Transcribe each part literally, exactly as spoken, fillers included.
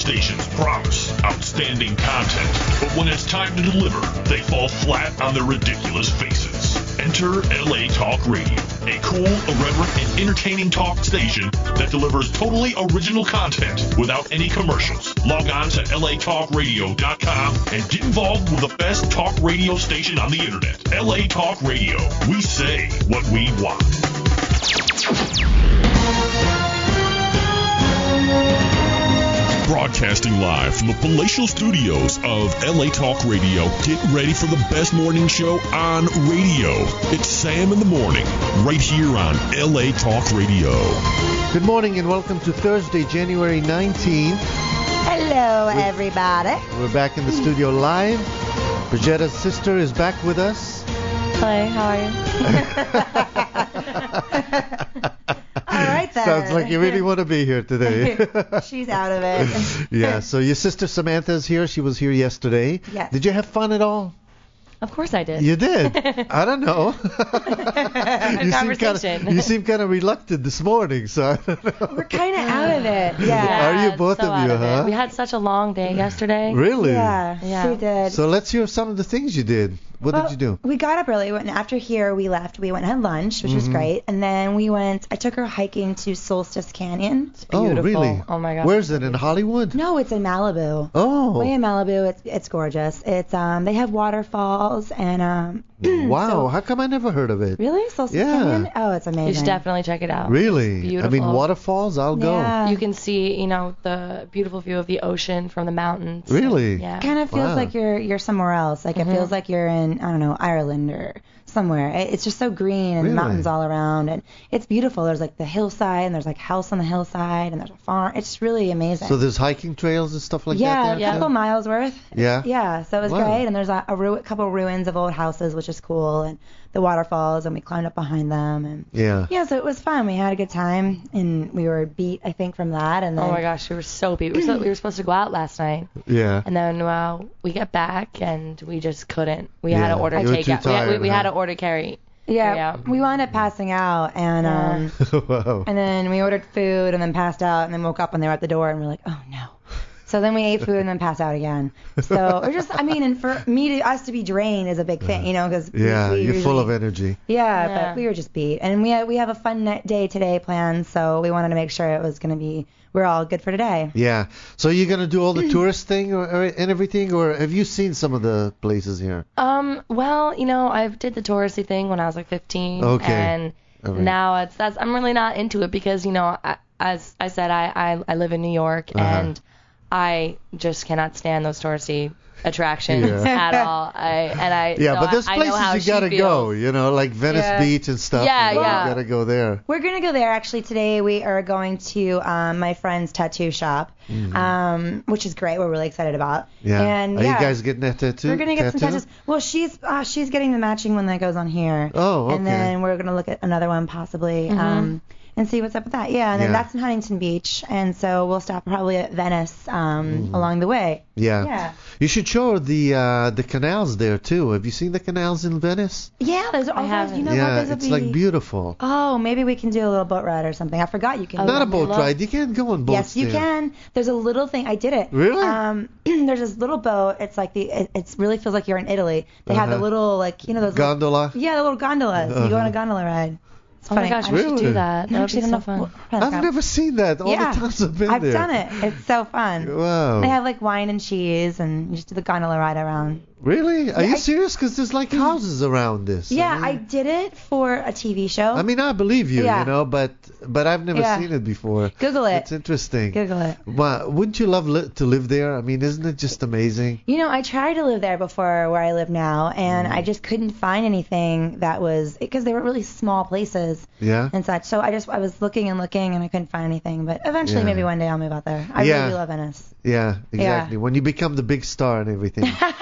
stations promise outstanding content, but when it's time to deliver, they fall flat on their ridiculous faces. Enter L A Talk Radio, a cool, irreverent, and entertaining talk station that delivers totally original content without any commercials. Log on to L A talk radio dot com and get involved with the best talk radio station on the internet. L A Talk Radio. We say what we want. Broadcasting live from the palatial studios of L A Talk Radio. Get ready for the best morning show on radio. It's Sam in the Morning, right here on L A Talk Radio. Good morning and welcome to Thursday, January nineteenth. Hello, we're, everybody. We're back in the studio live. Brigitta's sister is back with us. Hi, how are you? All right, then. Sounds like you really want to be here today. She's out of it. Yeah, so your sister Samantha is here. She was here yesterday. Yes. Did you have fun at all? Of course I did. You did? I don't know. you, seem kinda, you seem kind of reluctant this morning, so I don't know. We're kind of out of it. Yeah. yeah Are you both so of you, of huh? It. We had such a long day yesterday. Really? Yeah, yeah, we did. So let's hear some of the things you did. What well, did you do? We got up early, and after here we left. We went and had lunch, which mm-hmm. was great, and then we went. I took her hiking to Solstice Canyon. It's beautiful. Oh, really? Oh my God. Where's it? In Hollywood? No, it's in Malibu. Oh. Way in Malibu. It's it's gorgeous. It's um they have waterfalls and um. Wow. so, How come I never heard of it? Really? Solstice Yeah. Canyon? Oh, it's amazing. You should definitely check it out. Really? It's beautiful. I mean, waterfalls. I'll go. Yeah. You can see, you know, the beautiful view of the ocean from the mountains. Really? Yeah. Kind of feels Wow. like you're you're somewhere else. Like Mhm. it feels like you're in I don't know Ireland or somewhere. It- It's just so green and Really? mountains all around, and it's beautiful. There's like the hillside, and there's like a house on the hillside, and there's a farm. It's really amazing. So there's hiking trails and stuff like yeah, that there? a couple too? miles worth. Yeah? Yeah, so it was Wow. great, and there's a, a ru- couple ruins of old houses, which is cool, and the waterfalls, and we climbed up behind them, and Yeah. yeah, so it was fun. We had a good time, and we were beat, I think, from that, and then Oh my gosh, we were so beat. We were, so, we were supposed to go out last night, Yeah. and then uh, we get back and we just couldn't. We Yeah, had to order you were too takeout. We, had- we, tired, we had huh? to order carry. yeah, Yeah. we wound up passing out, and um. Wow. And then we ordered food and then passed out and then woke up and they were at the door and we're like, oh no. So then we ate food and then passed out again. So or just, I mean, and for me to us to be drained is a big thing, you know, because Yeah, we, we you're usually, full of energy. Yeah, Yeah. but we were just beat, and we we have a fun ni- day today planned, so we wanted to make sure it was gonna be we're all good for today. Yeah. So you're going to do all the tourist thing or, or, and everything, or have you seen some of the places here? Um, well, you know, I did the touristy thing when I was like fifteen, Okay. and All right. now it's that's I'm really not into it because you know, I, as I said, I, I I live in New York Uh-huh. and I just cannot stand those touristy attractions Yeah. at all. I and I Yeah, so but there's I, I know how places you she got to feels. go, you know, like Venice Yeah. Beach and stuff. Yeah, you know, yeah. You got to go there. We're gonna go there actually today. We are going to um, my friend's tattoo shop, um, which is great. We're really excited about. Mm-hmm. Yeah. And Are yeah, you guys getting that tattoo? we're gonna get tattoo? some tattoos. Well, she's uh, she's getting the matching one that goes on here. Oh, okay. And then we're gonna look at another one possibly. Um, and see what's up with that. Yeah, and then Yeah. that's in Huntington Beach, and so we'll stop probably at Venice um, Mm-hmm. along the way. Yeah. Yeah. You should show her the uh, the canals there too. Have you seen the canals in Venice? Yeah, there's all those. haven't. You know what? yeah, Those will it's be. like beautiful. Oh, maybe we can do a little boat ride or something. I forgot you can. Oh, do Not a that. boat love- ride. You can't go on boats Yes, you there. can. There's a little thing. I did it. Really? Um, there's this little boat. It's like the. It it's really feels like you're in Italy. They have the Uh-huh. little like you know those. little- Gondola? yeah, the little gondolas. You go on Uh-huh. a gondola ride. It's Oh funny. my gosh, I we should- should Really? do that. That No, would she be doesn't so know- fun. I've never seen that. All yeah, the times I've been I've there. done it. It's so fun. Wow. They have like wine and cheese, and you just do the gondola ride around. Really? Are Yeah, you I- serious? Because there's like houses around this. Yeah, I, I mean, did it for a T V show. I mean, I believe you, Yeah. you know, but but I've never Yeah. seen it before. Google it. It's interesting. Google it. Well, wouldn't you love li- to live there? I mean, isn't it just amazing? You know, I tried to live there before where I live now, and Mm. I just couldn't find anything that was because they were really small places Yeah. and such. So I just I was looking and looking, and I couldn't find anything. But eventually, Yeah. maybe one day I'll move out there. I Yeah. really do love Venice. Yeah, exactly. When you become the big star and everything. Not that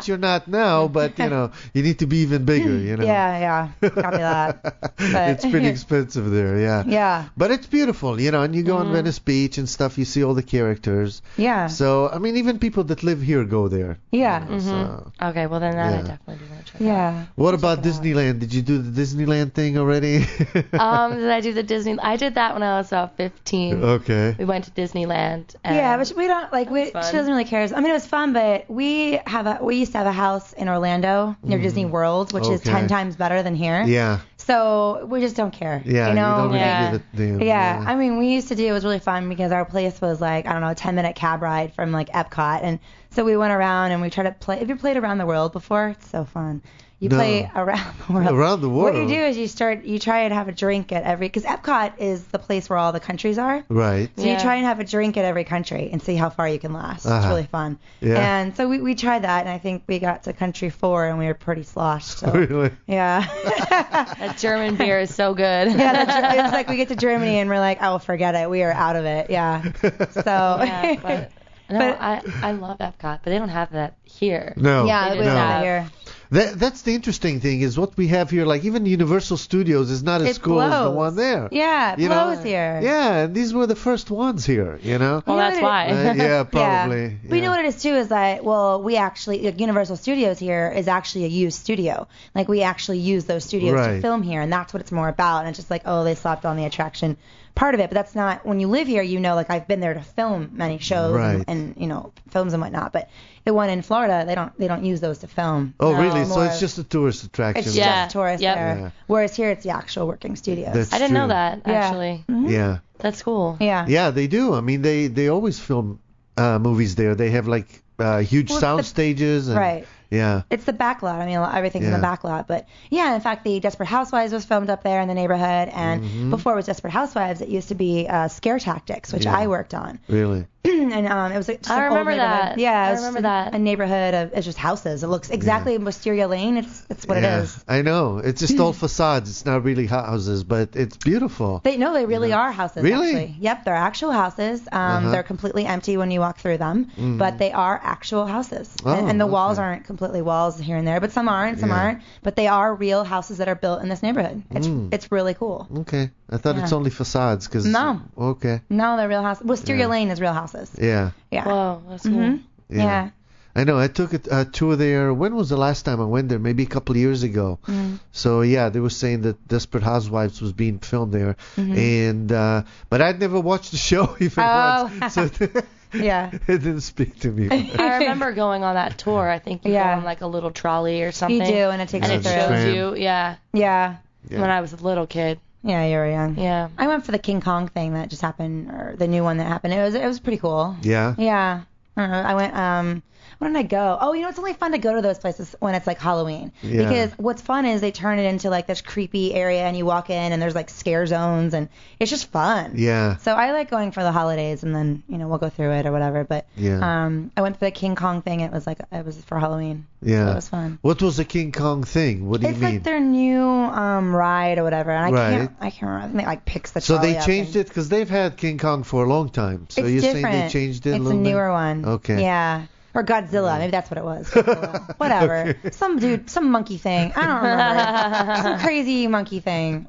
that you're not now, but you know, you need to be even bigger. You know. Yeah, yeah. Copy that. But, It's pretty expensive there. Yeah. Yeah. But it's beautiful, you know, and you go Mm-hmm. on Venice Beach and stuff, you see all the characters. Yeah. So, I mean, even people that live here go there. Yeah. you know, so. Okay, well then that I Yeah. definitely do want to check out. Yeah. What about check it out. Disneyland? Did you do the Disneyland thing already? Um, did I do the Disney? I did that when I was about fifteen. Okay. We went to Disneyland. And Yeah, but we don't like we. She fun. doesn't really care. I mean, it was fun, but we have a we used to have a house in Orlando near Disney World, which is Okay. ten times better than here. Yeah. So we just don't care. Yeah. You know. don't really Yeah. give a damn. Yeah, I mean, we used to do it was really fun because our place was like I don't know, a ten minute cab ride from like Epcot, and so we went around and we tried to play. Have you played Around the World before? It's so fun. You No. play around the world. Around the What you world? do is you start, you try and have a drink at every, because Epcot is the place where all the countries are. Right. So you Yeah. try and have a drink at every country and see how far you can last. It's Uh-huh. really fun. Yeah. And so we, we tried that, and I think we got to country four, and we were pretty sloshed. So. Really? Yeah. that German beer is so good. Yeah, that's, it's like we get to Germany and we're like, oh, forget it. We are out of it. Yeah. So. Yeah, but no, But- I I love Epcot, but they don't have that here. No. yeah, They we do don't no. have it here. That, that's the interesting thing is what we have here. Like even Universal Studios is not as It cool as the blows. one there. Yeah, it You know? blows here. Yeah, and these were the first ones here. You know. Well, You know that's what it- why. Uh, yeah, probably. Yeah. But you know what it is too is that well we actually like Universal Studios here is actually a used studio. Like we actually use those studios Right. to film here, and that's what it's more about. And it's just like oh they slapped on the attraction part of it, but that's not when you live here. You know like I've been there to film many shows Right. and, and you know films and whatnot. But the one in Florida they don't they don't use those to film. Oh, No, really? So more- it's just a tourist attraction. It's Yeah. just tourists Yep. there. Yeah. Whereas here it's the actual working studios. That's I didn't know true. that Yeah. actually. Mhm. Yeah. That's cool. Yeah. Yeah, they do. I mean, they they always film uh, movies there. They have like uh, huge Well, it's sound the- stages. And, Right. Yeah. It's the back lot. I mean, everything's in Yeah. the back lot. But yeah, in fact, the Desperate Housewives was filmed up there in the neighborhood. And Mhm. before it was Desperate Housewives, it used to be uh, Scare Tactics, which Yeah. I worked on. Really. and um, it was just I an old remember neighborhood. that. Yeah, I it's remember just that. A neighborhood of it's just houses. It looks exactly Wisteria Lane. It's it's what yeah, it is. I know. It's just all facades. It's not really houses, but it's beautiful. They no, they really are houses. Really? Actually. Yep, they're actual houses. Um, Uh-huh. They're completely empty when you walk through them, Mm. but they are actual houses. Oh, and, and the walls okay. aren't completely walls here and there, but some aren't, some Yeah. aren't. But they are real houses that are built in this neighborhood. It's Mm. it's really cool. Okay. I thought it's Yeah. only facades. Cause, No. Okay. No, they're real houses. Wisteria Yeah. Lane is real houses. Yeah. Yeah. Whoa, that's cool. Mhm. Yeah. Yeah. I know. I took a, a tour there. When was the last time I went there? Maybe a couple of years ago. Mm. So yeah, they were saying that Desperate Housewives was being filmed there, Mhm. and uh, but I'd never watched the show even Oh. once, so Yeah. it didn't speak to me. I remember going on that tour. I think you Yeah. go on like a little trolley or something. You do, and it takes And you it Yeah, through. shows tram. you, yeah, Yeah. Yeah. when I was a little kid. Yeah, you were young. Yeah. I went for the King Kong thing that just happened, or the new one that happened. It was it was pretty cool. Yeah. Yeah. I don't know. I went. Um. Where did I go? Oh, you know, it's only fun to go to those places when it's like Halloween. Yeah. Because what's fun is they turn it into like this creepy area, and you walk in, and there's like scare zones, and it's just fun. Yeah. So I like going for the holidays, and then you know we'll go through it or whatever. But Yeah. um, I went for the King Kong thing. It was like it was for Halloween. Yeah. So it was fun. What was the King Kong thing? What do It's you mean? like their new um ride or whatever, and I Right. can't I can't remember. I think it like picks the so trolley they up changed and- it because they've had King Kong for a long time. So it's you're different. saying they changed it a It's little a bit? newer one. Okay. Yeah. Or Godzilla. Maybe that's what it was. Godzilla. Whatever. Okay. Some dude, some monkey thing. I don't remember. Some crazy monkey thing.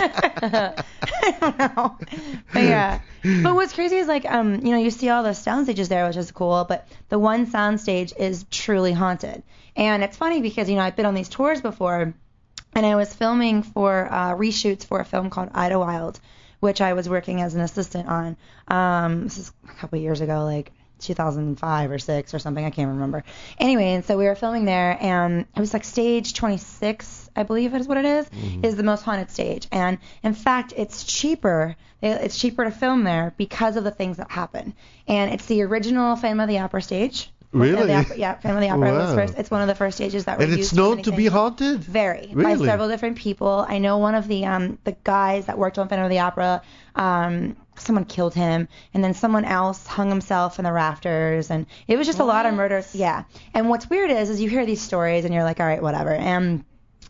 I don't know. But yeah. But what's crazy is like, um, you know, you see all the sound stages there, which is cool, but the one sound stage is truly haunted. And it's funny because, you know, I've been on these tours before, and I was filming for uh, reshoots for a film called Idlewild, which I was working as an assistant on. Um, this is a couple years ago, like two thousand five or six or something. I can't remember. Anyway, and so we were filming there, and it was like stage twenty-six, I believe is what it is, Mm-hmm. is the most haunted stage. And in fact, it's cheaper. It's cheaper to film there because of the things that happen. And it's the original Phantom of the Opera stage. Really? Phantom of the Opera, yeah, Phantom of the Opera was Wow. first. It's one of the first stages that were And used it's for known many to be things. haunted? Very. Really? By several different people. I know one of the um the guys that worked on Phantom of the Opera, um, someone killed him, and then someone else hung himself in the rafters, and it was just a lot of murders. Yeah. And what's weird is, is you hear these stories and you're like, all right, whatever. And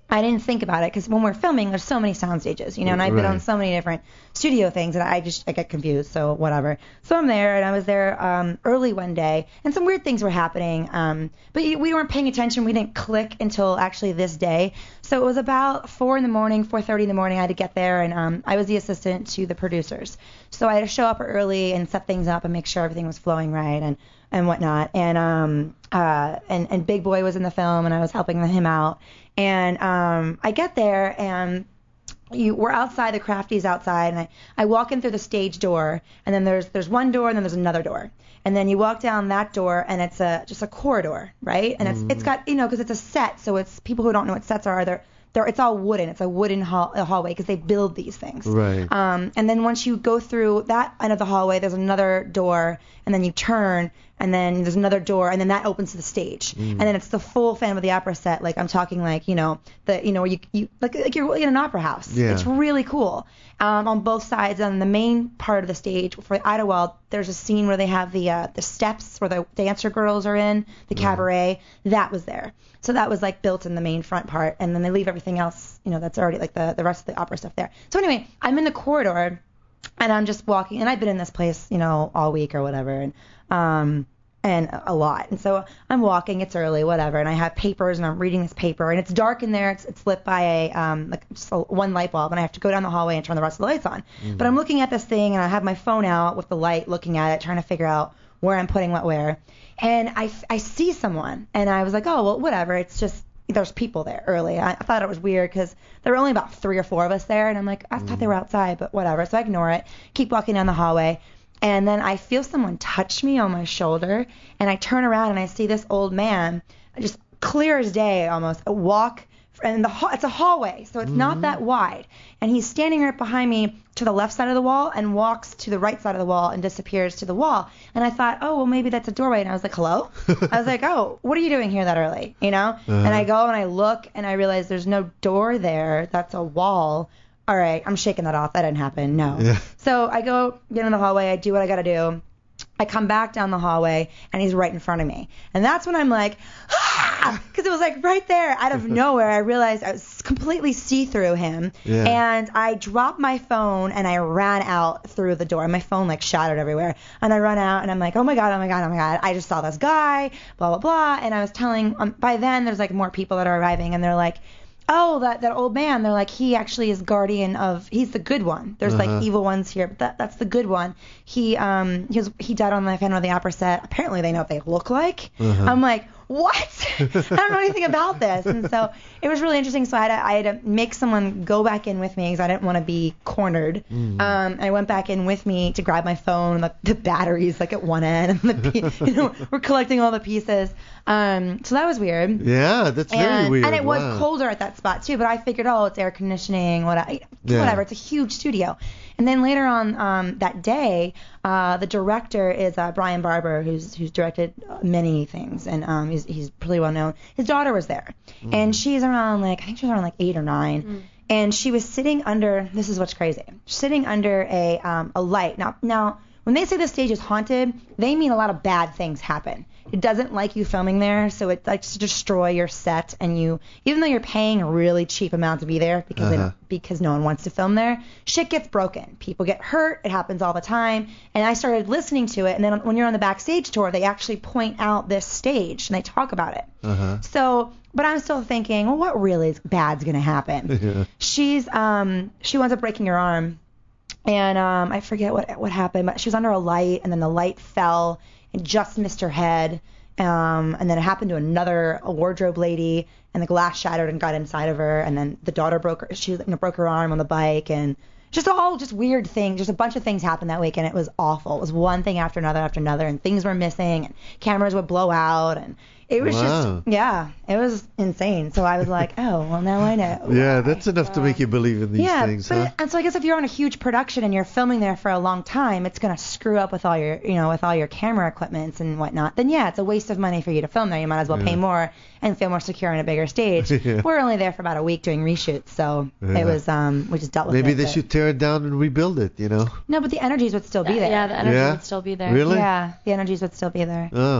I didn't think about it because when we're filming, there's so many sound stages, you know, and I've been Right. on so many different studio things that I just I get confused. So whatever. So I'm there, and I was there um, early one day, and some weird things were happening. Um, but we weren't paying attention. We didn't click until actually this day. So it was about four in the morning, four thirty in the morning. I had to get there, and um, I was the assistant to the producers. So I had to show up early and set things up and make sure everything was flowing right and and whatnot. And um uh and and Big Boy was in the film, and I was helping him out. And um, I get there, and you we're outside, the Crafties outside, and I, I walk in through the stage door, and then there's there's one door, and then there's another door. And then you walk down that door, and it's a just a corridor, right? And it's Mm. it's got, you know, because it's a set, so it's people who don't know what sets are, they're they're it's all wooden. It's a wooden hall, a hallway because they build these things. Right. Um, and then once you go through that end of the hallway, there's another door, and then you turn, and then there's another door, and then that opens to the stage. Mm. And then it's the full Phantom of the Opera set. Like I'm talking like, you know, the you know, you you like like you're in an opera house. Yeah. It's really cool. Um, on both sides, on the main part of the stage for Idlewild, there's a scene where they have the uh, the steps where the dancer girls are in the cabaret. That was there. So that was like built in the main front part, and then they leave everything else, you know, that's already like the the rest of the opera stuff there. So anyway, I'm in the corridor, and I'm just walking, and I've been in this place, you know, all week or whatever, and um and a lot. And so I'm walking, it's early, whatever, and I have papers, and I'm reading this paper, and it's dark in there. It's it's lit by a um like just a, one light bulb, and I have to go down the hallway and turn the rest of the lights on. But I'm looking at this thing, and I have my phone out with the light, looking at it, trying to figure out where I'm putting what where. And I, I see someone, and I was like, oh, well, whatever. It's just, there's people there early. I, I thought it was weird because there were only about three or four of us there, and I'm like, I thought they were outside, but whatever. So I ignore it, keep walking down the hallway, and then I feel someone touch me on my shoulder, and I turn around, and I see this old man, just clear as day almost, walk, and the ha- it's a hallway, so it's not that wide, and he's standing right behind me to the left side of the wall and walks to the right side of the wall and disappears to the wall. And I thought, oh, well, maybe that's a doorway. And I was like, hello? I was like, oh, what are you doing here that early? You know? Uh-huh. And I go and I look, and I realize there's no door there. That's a wall. All right, I'm shaking that off. That didn't happen. No. Yeah. So I go get in the hallway. I do what I got to do. I come back down the hallway, and he's right in front of me. And that's when I'm like, ah! Because it was like right there out of nowhere. I realized I was completely see-through him. Yeah. And I dropped my phone, and I ran out through the door. My phone like shattered everywhere. And I run out, and I'm like, oh my God, oh my God, oh my God. I just saw this guy, blah, blah, blah. And I was telling, um, by then there's like more people that are arriving, and they're like, oh, that, that old man, they're like, he actually is guardian of, he's the good one. There's Uh-huh. like evil ones here, but that, that's the good one. He um he was, he died on the Phantom of the Opera set. Apparently they know what they look like. Uh-huh. I'm like, what? I don't know anything about this. And so it was really interesting. So I had to, I had to make someone go back in with me because I didn't want to be cornered. Mm. Um, I went back in with me to grab my phone, the, the batteries like at one end, and the pe- you know, we're collecting all the pieces. Um, so that was weird. Yeah, that's very And, weird. and it was Wow. colder at that spot too, but I figured, oh, it's air conditioning, whatever. Yeah. Whatever. It's a huge studio. And then later on um, that day, uh, the director is uh, Brian Barber, who's who's directed many things, and um, he's he's pretty well known. His daughter was there, Mm. and she's around like I think she's around like eight or nine. And she was sitting under. This is what's crazy. Sitting under a um, a light. Now now. When they say the stage is haunted, they mean a lot of bad things happen. It doesn't like you filming there, so it likes to destroy your set. And you, even though you're paying a really cheap amount to be there because they Uh-huh. don't, because no one wants to film there, shit gets broken. People get hurt. It happens all the time. And I started listening to it. And then when you're on the backstage tour, they actually point out this stage and they talk about it. Uh-huh. So, but I'm still thinking, well, what really is bad's gonna happen? Yeah. She's um she winds up breaking her arm. And um, I forget what what happened, but she was under a light, and then the light fell and just missed her head. Um, and then it happened to another a wardrobe lady, and the glass shattered and got inside of her. And then the daughter broke her, she you know, broke her arm on the bike, and just all just weird things. Just a bunch of things happened that week, and it was awful. It was one thing after another after another, and things were missing, and cameras would blow out, and it was Wow. just yeah, it was insane. So I was like, oh well, now I know. Yeah, that's enough to make you believe in these Yeah, things, but huh? it- and so I guess if you're on a huge production and you're filming there for a long time, it's gonna screw up with all your, you know, with all your camera equipment and whatnot. Then yeah, it's a waste of money for you to film there. You might as well pay Yeah. more and feel more secure on a bigger stage. Yeah. We're only there for about a week doing reshoots, so Yeah. it was um we just dealt with Maybe it. they but- should tear it down and rebuild it, you know? No, but the energies would still be there. Yeah, the energy Yeah? would still be there. Really? Yeah, the energies would still be there. Oh.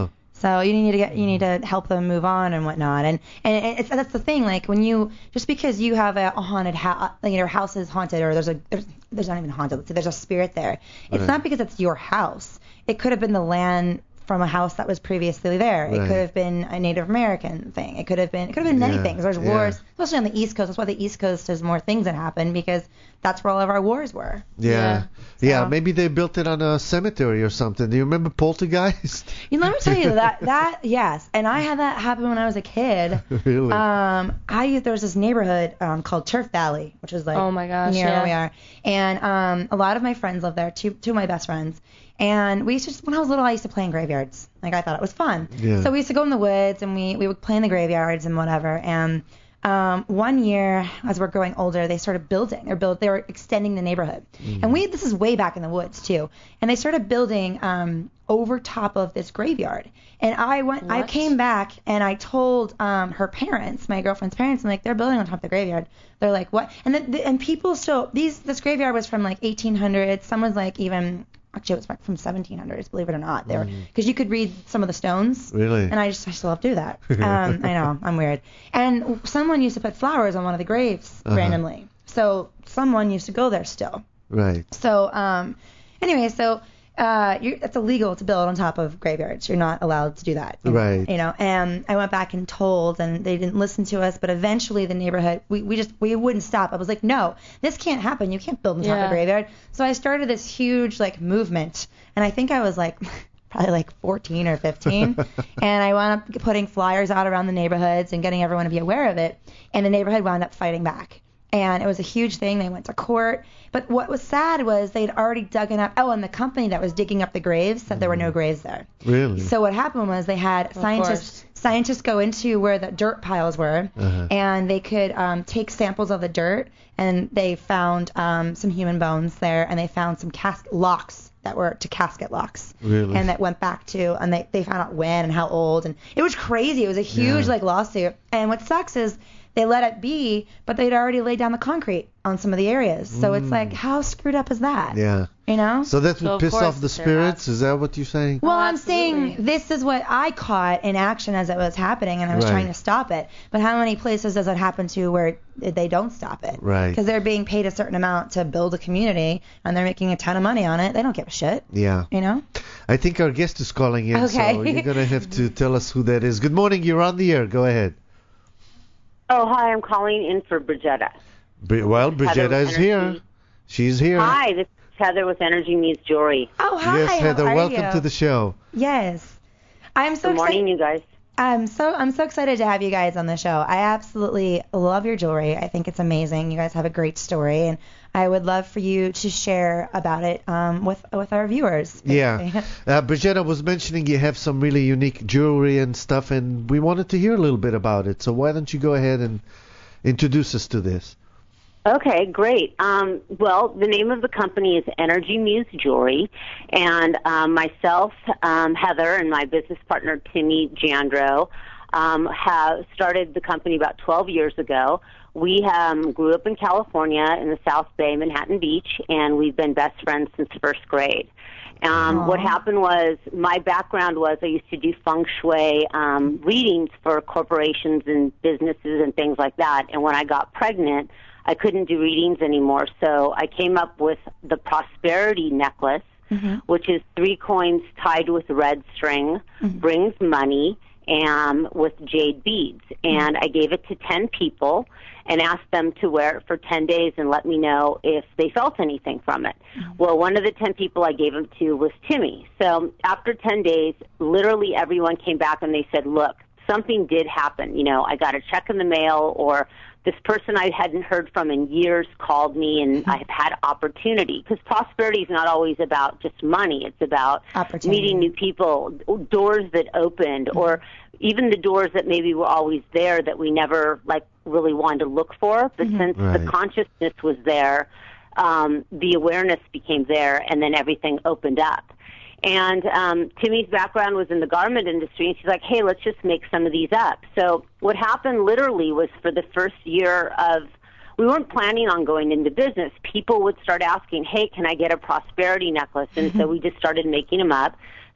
So you need to get, you need to help them move on and whatnot. And and it's, that's the thing. Like when you, just because you have a, a haunted house, like your house is haunted, or there's a there's, there's not even haunted. Let's say there's a spirit there. It's Right. not because it's your house. It could have been the land from a house that was previously there. It Right. could have been a Native American thing. It could have been it could have been many Yeah, things. There's yeah. wars, especially on the East Coast. That's why the East Coast has more things that happen, because that's where all of our wars were. Yeah. Yeah, So- maybe they built it on a cemetery or something. Do you remember Poltergeist? You know, let me tell you that that yes, and I had that happen when I was a kid. Really? Um, I there was this neighborhood um, called Turf Valley, which is like Oh my gosh, near yeah. where we are, and um, a lot of my friends live there. Two two of my best friends, and we used to just, when I was little, I used to play in graveyards. Like I thought it was fun. Yeah. So we used to go in the woods and we we would play in the graveyards and whatever. And um, one year, as we're growing older, they started building. They're build they were extending the neighborhood, and we this is way back in the woods too. And they started building um, over top of this graveyard. And I went, I What? came back and I told um, her parents, my girlfriend's parents, I'm like, they're building on top of the graveyard. They're like, what? And the, the, and people still, these this graveyard was from like eighteen hundreds. Some was like even, actually it was from seventeen hundreds, believe it or not. They were, because you could read some of the stones. Really? And I just, I still love to do that. Um, I know, I'm weird. And someone used to put flowers on one of the graves Uh-huh. randomly. So someone used to go there still. Right. So, um, anyway, so uh, you're, it's illegal to build on top of graveyards. You're not allowed to do that. You know, Right. You know, and I went back and told, and they didn't listen to us. But eventually, the neighborhood, we, we just we wouldn't stop. I was like, no, this can't happen. You can't build on top of Yeah. a graveyard. So I started this huge like movement, and I think I was like. Probably like fourteen or fifteen, and I wound up putting flyers out around the neighborhoods and getting everyone to be aware of it, and the neighborhood wound up fighting back. And it was a huge thing. They went to court. But what was sad was they'd already dug up. Oh, and the company that was digging up the graves said there were no graves there. Really? So what happened was they had scientists scientists go into where the dirt piles were, Uh-huh. and they could um, take samples of the dirt, and they found um, some human bones there, and they found some cas- locks that were to casket locks. Really? And that went back to, and they, they found out when and how old, and it was crazy. It was a huge Yeah. like lawsuit. And what sucks is they let it be, but they'd already laid down the concrete on some of the areas. So it's like, how screwed up is that? Mm. Yeah. You know? So that would So of piss course off the there spirits? has- Is that what you're saying? Well, Oh, I'm absolutely. saying this is what I caught in action as it was happening, and I was Right. trying to stop it. But how many places does it happen to where they don't stop it? Right. Because they're being paid a certain amount to build a community, and they're making a ton of money on it. They don't give a shit, Yeah. you know? I think our guest is calling in, Okay. so you're going to have to tell us who that is. Good morning. You're on the air. Go ahead. Oh, hi, I'm calling in for Bridgetta. Bri- Well, Heather Brigitta with is here. Energy. She's here. Hi, this is Heather with Energy Meets Jewelry. Oh, hi. Yes, how Heather. are Welcome you? to the show. Yes. I'm so Good morning, excited. you guys. I'm so I'm so excited to have you guys on the show. I absolutely love your jewelry. I think it's amazing. You guys have a great story, and I would love for you to share about it um, with with our viewers. Yeah. basically. Uh, Brigitta was mentioning you have some really unique jewelry and stuff, and we wanted to hear a little bit about it. So why don't you go ahead and introduce us to this? Okay, great. Um, well, the name of the company is Energy Muse Jewelry, and um, myself, um, Heather, and my business partner, Timmy Jandro, um, have started the company about twelve years ago. We um, grew up in California in the South Bay, Manhattan Beach, and we've been best friends since first grade. Um, Aw. what happened was my background was I used to do feng shui um, readings for corporations and businesses and things like that, and when I got pregnant, I couldn't do readings anymore, so I came up with the prosperity necklace, Mm-hmm. which is three coins tied with red string, brings money, and with jade beads. And I gave it to ten people and asked them to wear it for ten days and let me know if they felt anything from it. Well, one of the ten people I gave it to was Timmy. So after ten days, literally everyone came back and they said, look, something did happen. You know, I got a check in the mail, or this person I hadn't heard from in years called me, and I've had opportunity. Because prosperity is not always about just money. It's about Opportunity. meeting new people, doors that opened, or even the doors that maybe were always there that we never, like, really wanted to look for. But since Right. the consciousness was there, um, the awareness became there, and then everything opened up. And um, Timmy's background was in the garment industry, and she's like, hey, let's just make some of these up. So what happened literally was for the first year of, we weren't planning on going into business. People would start asking, hey, can I get a prosperity necklace? And so we just started making them up.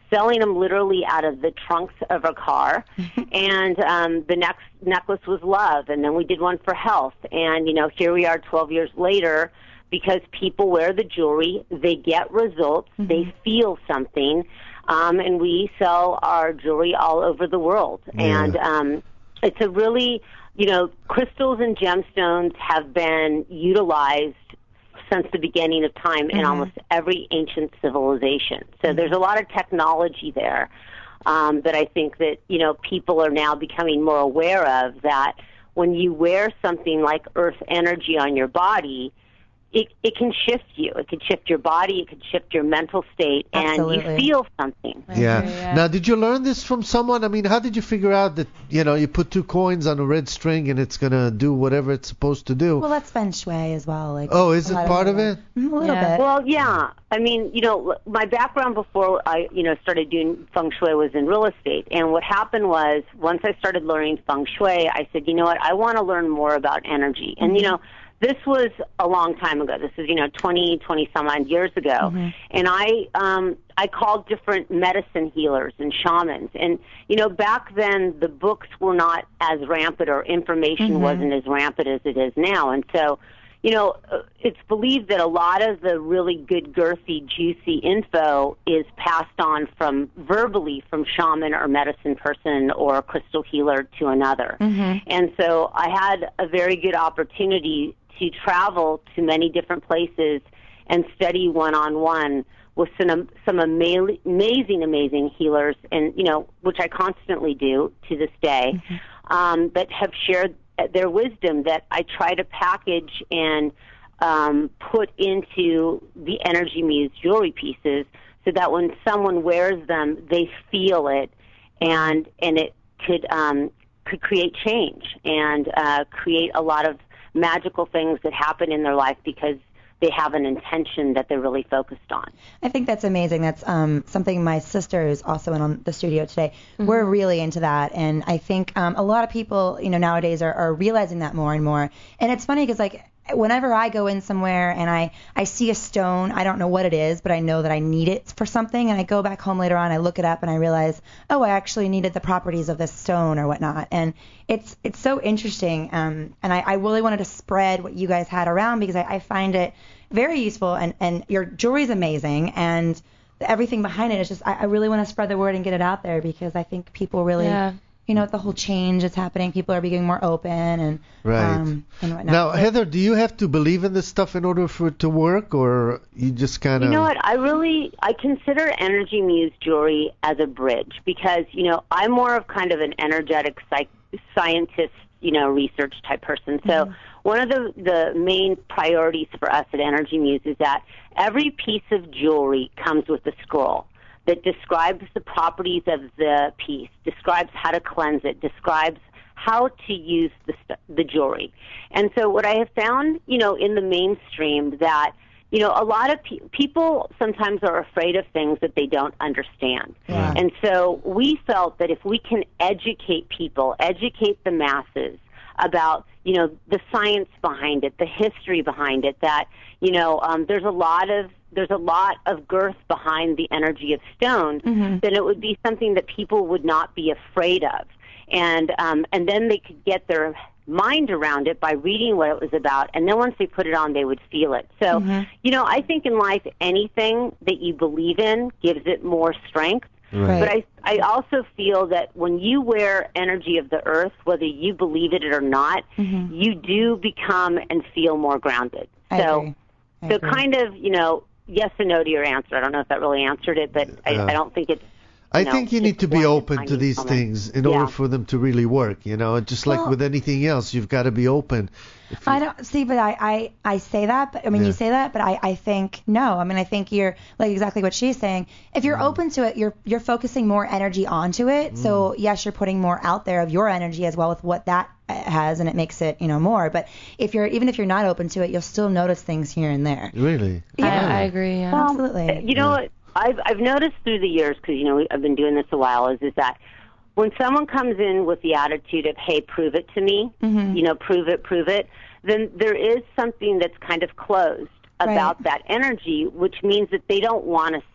selling them literally out of the trunks of a car. And um, the next necklace was love, and then we did one for health. And, you know, here we are twelve years later, because people wear the jewelry, they get results, mm-hmm. they feel something, um, and we sell our jewelry all over the world. Yeah. And um, it's a really, you know, crystals and gemstones have been utilized since the beginning of time mm-hmm. in almost every ancient civilization. So mm-hmm. there's a lot of technology there um, that I think that, you know, people are now becoming more aware of, that when you wear something like earth energy on your body, It, it can shift you. It can shift your body. It can shift your mental state, Absolutely. and you feel something. Yeah. yeah. Now, did you learn this from someone? I mean, how did you figure out that, you know, you put two coins on a red string and it's going to do whatever it's supposed to do? Well, that's feng shui as well. Like, oh, is it part of it? A little Yeah. bit. Well, yeah. I mean, you know, my background before I, you know, started doing feng shui was in real estate. And what happened was, once I started learning feng shui, I said, you know what, I want to learn more about energy. And, you know, this was a long time ago. This is, you know, twenty, twenty some odd years ago. Mm-hmm. And I um, I called different medicine healers and shamans. And, you know, back then the books were not as rampant, or information mm-hmm. wasn't as rampant as it is now. And so, you know, it's believed that a lot of the really good, girthy, juicy info is passed on from verbally from shaman or medicine person or crystal healer to another. Mm-hmm. And so I had a very good opportunity to travel to many different places and study one-on-one with some some ama- amazing, amazing healers, and you know, which I constantly do to this day, mm-hmm. um, that have shared their wisdom that I try to package and um, put into the Energy Muse jewelry pieces, so that when someone wears them, they feel it, and and it could um, could create change and uh, create a lot of magical things that happen in their life because they have an intention that they're really focused on. I think that's amazing. That's um, something my sister is also in on the studio today. Mm-hmm. We're really into that, and I think um, a lot of people, you know, nowadays are, are realizing that more and more. And it's funny because, like, whenever I go in somewhere and I, I see a stone, I don't know what it is, but I know that I need it for something, and I go back home later on, I look it up, and I realize, oh, I actually needed the properties of this stone or whatnot. And it's it's so interesting, um, and I, I really wanted to spread what you guys had around because I, I find it very useful, and, and your jewelry is amazing, and everything behind it is just, I, I really want to spread the word and get it out there because I think people really... Yeah. You know, the whole change that's happening, people are becoming more open and right. um, and whatnot. Now, Heather, do you have to believe in this stuff in order for it to work, or you just kind of... You know what? I really, I consider Energy Muse jewelry as a bridge because, you know, I'm more of kind of an energetic psych- scientist, you know, research type person. So mm-hmm. one of the, the main priorities for us at Energy Muse is that every piece of jewelry comes with a scroll that describes the properties of the piece, describes how to cleanse it, describes how to use the the jewelry. And so what I have found, you know, in the mainstream that, you know, a lot of pe- people sometimes are afraid of things that they don't understand. Yeah. And so we felt that if we can educate people, educate the masses about, you know, the science behind it, the history behind it, that, you know, um, there's a lot of there's a lot of girth behind the energy of stone, mm-hmm. then it would be something that people would not be afraid of. And um, and then they could get their mind around it by reading what it was about, and then once they put it on, they would feel it. So, mm-hmm. you know, I think in life, anything that you believe in gives it more strength. Right. But I, I also feel that when you wear energy of the earth, whether you believe it or not, mm-hmm. you do become and feel more grounded. I so, agree. I so agree. kind of, you know, yes and no to your answer. I don't know if that really answered it, but I, uh, I don't think it's. I know, think you need to be open to these moment. things in yeah. order for them to really work. You know, just like well, with anything else, you've got to be open. If you, I don't see, but I, I, I say that, but I mean, yeah. you say that, but I, I think no. I mean, I think you're like exactly what she's saying. If you're mm. open to it, you're you're focusing more energy onto it. Mm. So yes, you're putting more out there of your energy as well with what that has, and it makes it, you know, more. But if you're even if you're not open to it, you'll still notice things here and there. Really? Yeah, I, I agree. Yeah. Well, absolutely. You know what? I've I've noticed through the years, because you know I've been doing this a while, is is that when someone comes in with the attitude of, hey, prove it to me, mm-hmm. you know, prove it, prove it, then there is something that's kind of closed about right. that energy, which means that they don't want to see.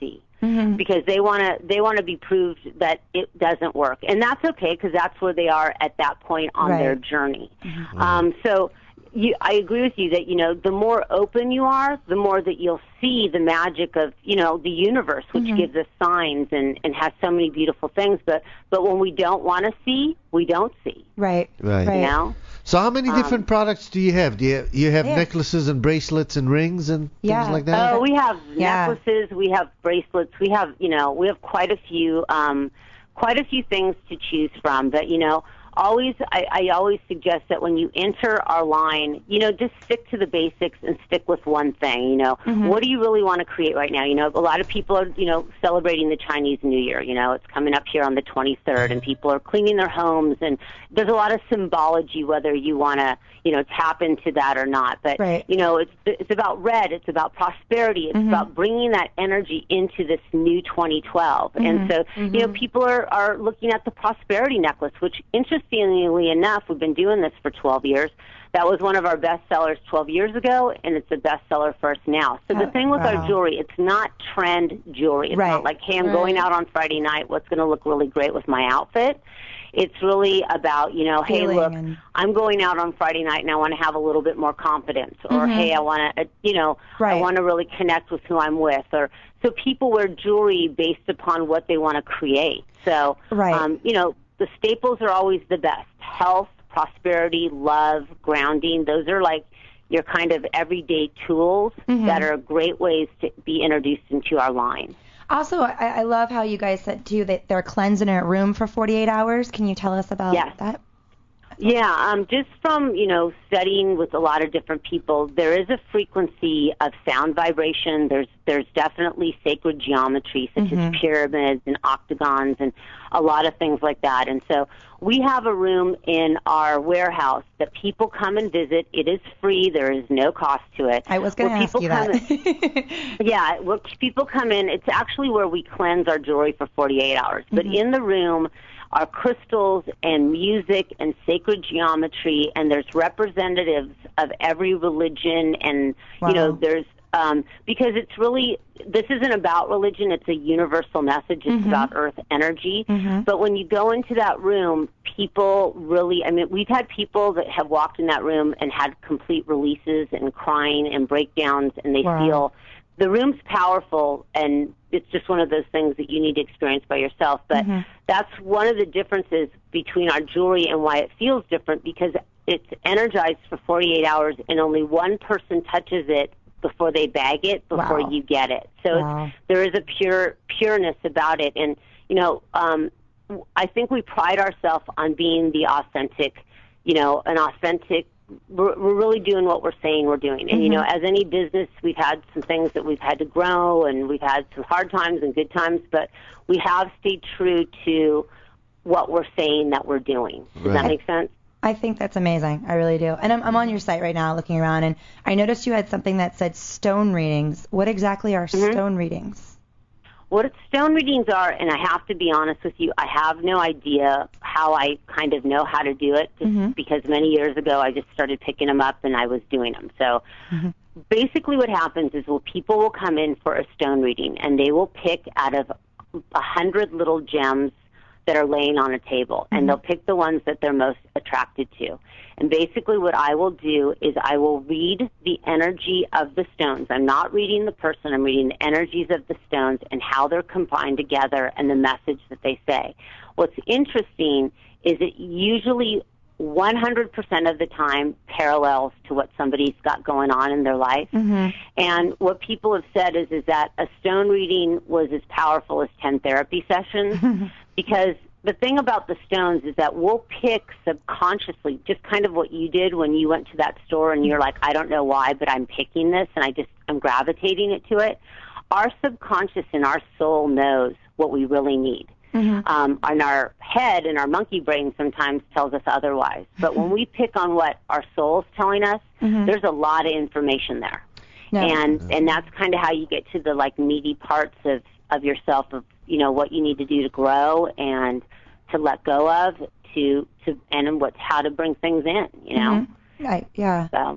Mhm. because they want to they want to be proved that it doesn't work, and that's okay because that's where they are at that point on Right. their journey. Um, so you, I agree with you that, you know, the more open you are, the more that you'll see the magic of, you know, the universe, which Mhm. gives us signs and, and has so many beautiful things. But, but when we don't want to see, we don't see, Right. Right. Right. you know? So how many different Um, products do you have? Do you you have Yeah. necklaces and bracelets and rings and things Yeah. like that? Oh, we have Yeah. necklaces, we have bracelets, we have, you know, we have quite a few, um, quite a few things to choose from. But, you know, always, I, I always suggest that when you enter our line, you know, just stick to the basics and stick with one thing. You know, Mhm. what do you really want to create right now? You know, a lot of people are, you know, celebrating the Chinese New Year. You know, it's coming up here on the twenty-third, and people are cleaning their homes, and there's a lot of symbology whether you want to, you know, tap into that or not. But Right. you know, it's it's about red, it's about prosperity, it's Mhm. about bringing that energy into this new twenty twelve. And so, you know, people are are looking at the prosperity necklace, which interestingly enough, we've been doing this for twelve years. That was one of our best sellers twelve years ago, and it's the best seller for us now. So the Oh, thing with wow. our jewelry, it's not trend jewelry. It's Right. not like, hey, I'm going out on Friday night, what's going to look really great with my outfit? It's really about, you know, hey, Feeling look, and- I'm going out on Friday night and I want to have a little bit more confidence, or Mhm. hey, I want to, you know, I Right. want to really connect with who I'm with, or so people wear jewelry based upon what they want to create. So, Right. um, you know, the staples are always the best: health, prosperity, love, grounding. Those are like your kind of everyday tools Mhm. that are great ways to be introduced into our line. Also, I, I love how you guys said too that they're cleansing a room for forty-eight hours. Can you tell us about Yes. that? Yeah, um, just from, you know, studying with a lot of different people, there is a frequency of sound vibration. There's there's definitely sacred geometry, such Mhm. as pyramids and octagons and a lot of things like that. And so we have a room in our warehouse that people come and visit. It is free. There is no cost to it. I was going to Where ask people you come that. in- Yeah, where people come in, it's actually where we cleanse our jewelry for forty-eight hours. But Mhm. in the room are crystals and music and sacred geometry, and there's representatives of every religion, and, you know, Wow. there's, um, because it's really, this isn't about religion, it's a universal message, it's Mhm. about earth energy. Mhm. But when you go into that room, people really, I mean, we've had people that have walked in that room and had complete releases and crying and breakdowns, and they Wow. feel the room's powerful, and it's just one of those things that you need to experience by yourself. But Mhm. that's one of the differences between our jewelry and why it feels different, because it's energized for forty-eight hours and only one person touches it before they bag it, before Wow. you get it. So Wow. it's, there is a pure pureness about it. And, you know, um, I think we pride ourselves on being the authentic, you know, an authentic, we're, we're really doing what we're saying we're doing. And, you know, as any business, we've had some things that we've had to grow, and we've had some hard times and good times, but we have stayed true to what we're saying that we're doing. Does Right. that make sense? I think that's amazing. I really do. And I'm, I'm on your site right now looking around, and I noticed you had something that said stone readings. What exactly are Mhm. stone readings? What stone readings are, and I have to be honest with you, I have no idea how I kind of know how to do it, just Mhm. because many years ago I just started picking them up and I was doing them. So Mhm. basically what happens is, well, people will come in for a stone reading, and they will pick out of a hundred little gems that are laying on a table, and they'll pick the ones that they're most attracted to. And basically what I will do is I will read the energy of the stones. I'm not reading the person, I'm reading the energies of the stones and how they're combined together and the message that they say. What's interesting is it usually one hundred percent of the time parallels to what somebody's got going on in their life. Mm-hmm. And what people have said is, is that a stone reading was as powerful as ten therapy sessions, because the thing about the stones is that we'll pick subconsciously, just kind of what you did when you went to that store and you're like, I don't know why, but I'm picking this and I just, I'm gravitating it to it. Our subconscious and our soul knows what we really need. Mm-hmm. Um, and our head and our monkey brain sometimes tells us otherwise. But when we pick on what our soul's telling us, Mhm. there's a lot of information there. No. And and that's kind of how you get to the like meaty parts of, of yourself, of, you know, what you need to do to grow and to let go of, to to and what how to bring things in, you know. Mhm. Right, yeah. So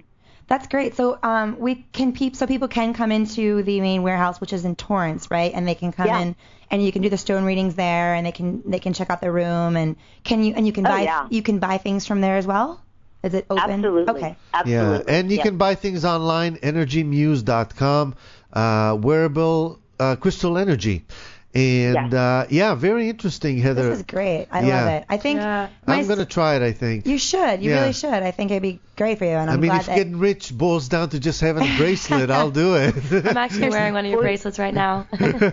That's great. So um, we can peep, so people can come into the main warehouse, which is in Torrance, right? And they can come Yeah. in, and you can do the stone readings there, and they can they can check out the room, and can you and you can Oh, buy yeah. you can buy things from there as well. Is it open? Absolutely. Okay. Absolutely. Yeah, and you Yes. can buy things online, energy muse dot com, uh, wearable uh, crystal energy. And Yes. uh, yeah, very interesting, Heather. This is great. I Yeah. love it. I think Yeah. my I'm going to try it, I think. you should. You Yeah. really should. I think it'd be great for you, and I'm I mean, glad if that. getting rich boils down to just having a bracelet, I'll do it. I'm actually wearing one of your bracelets right now.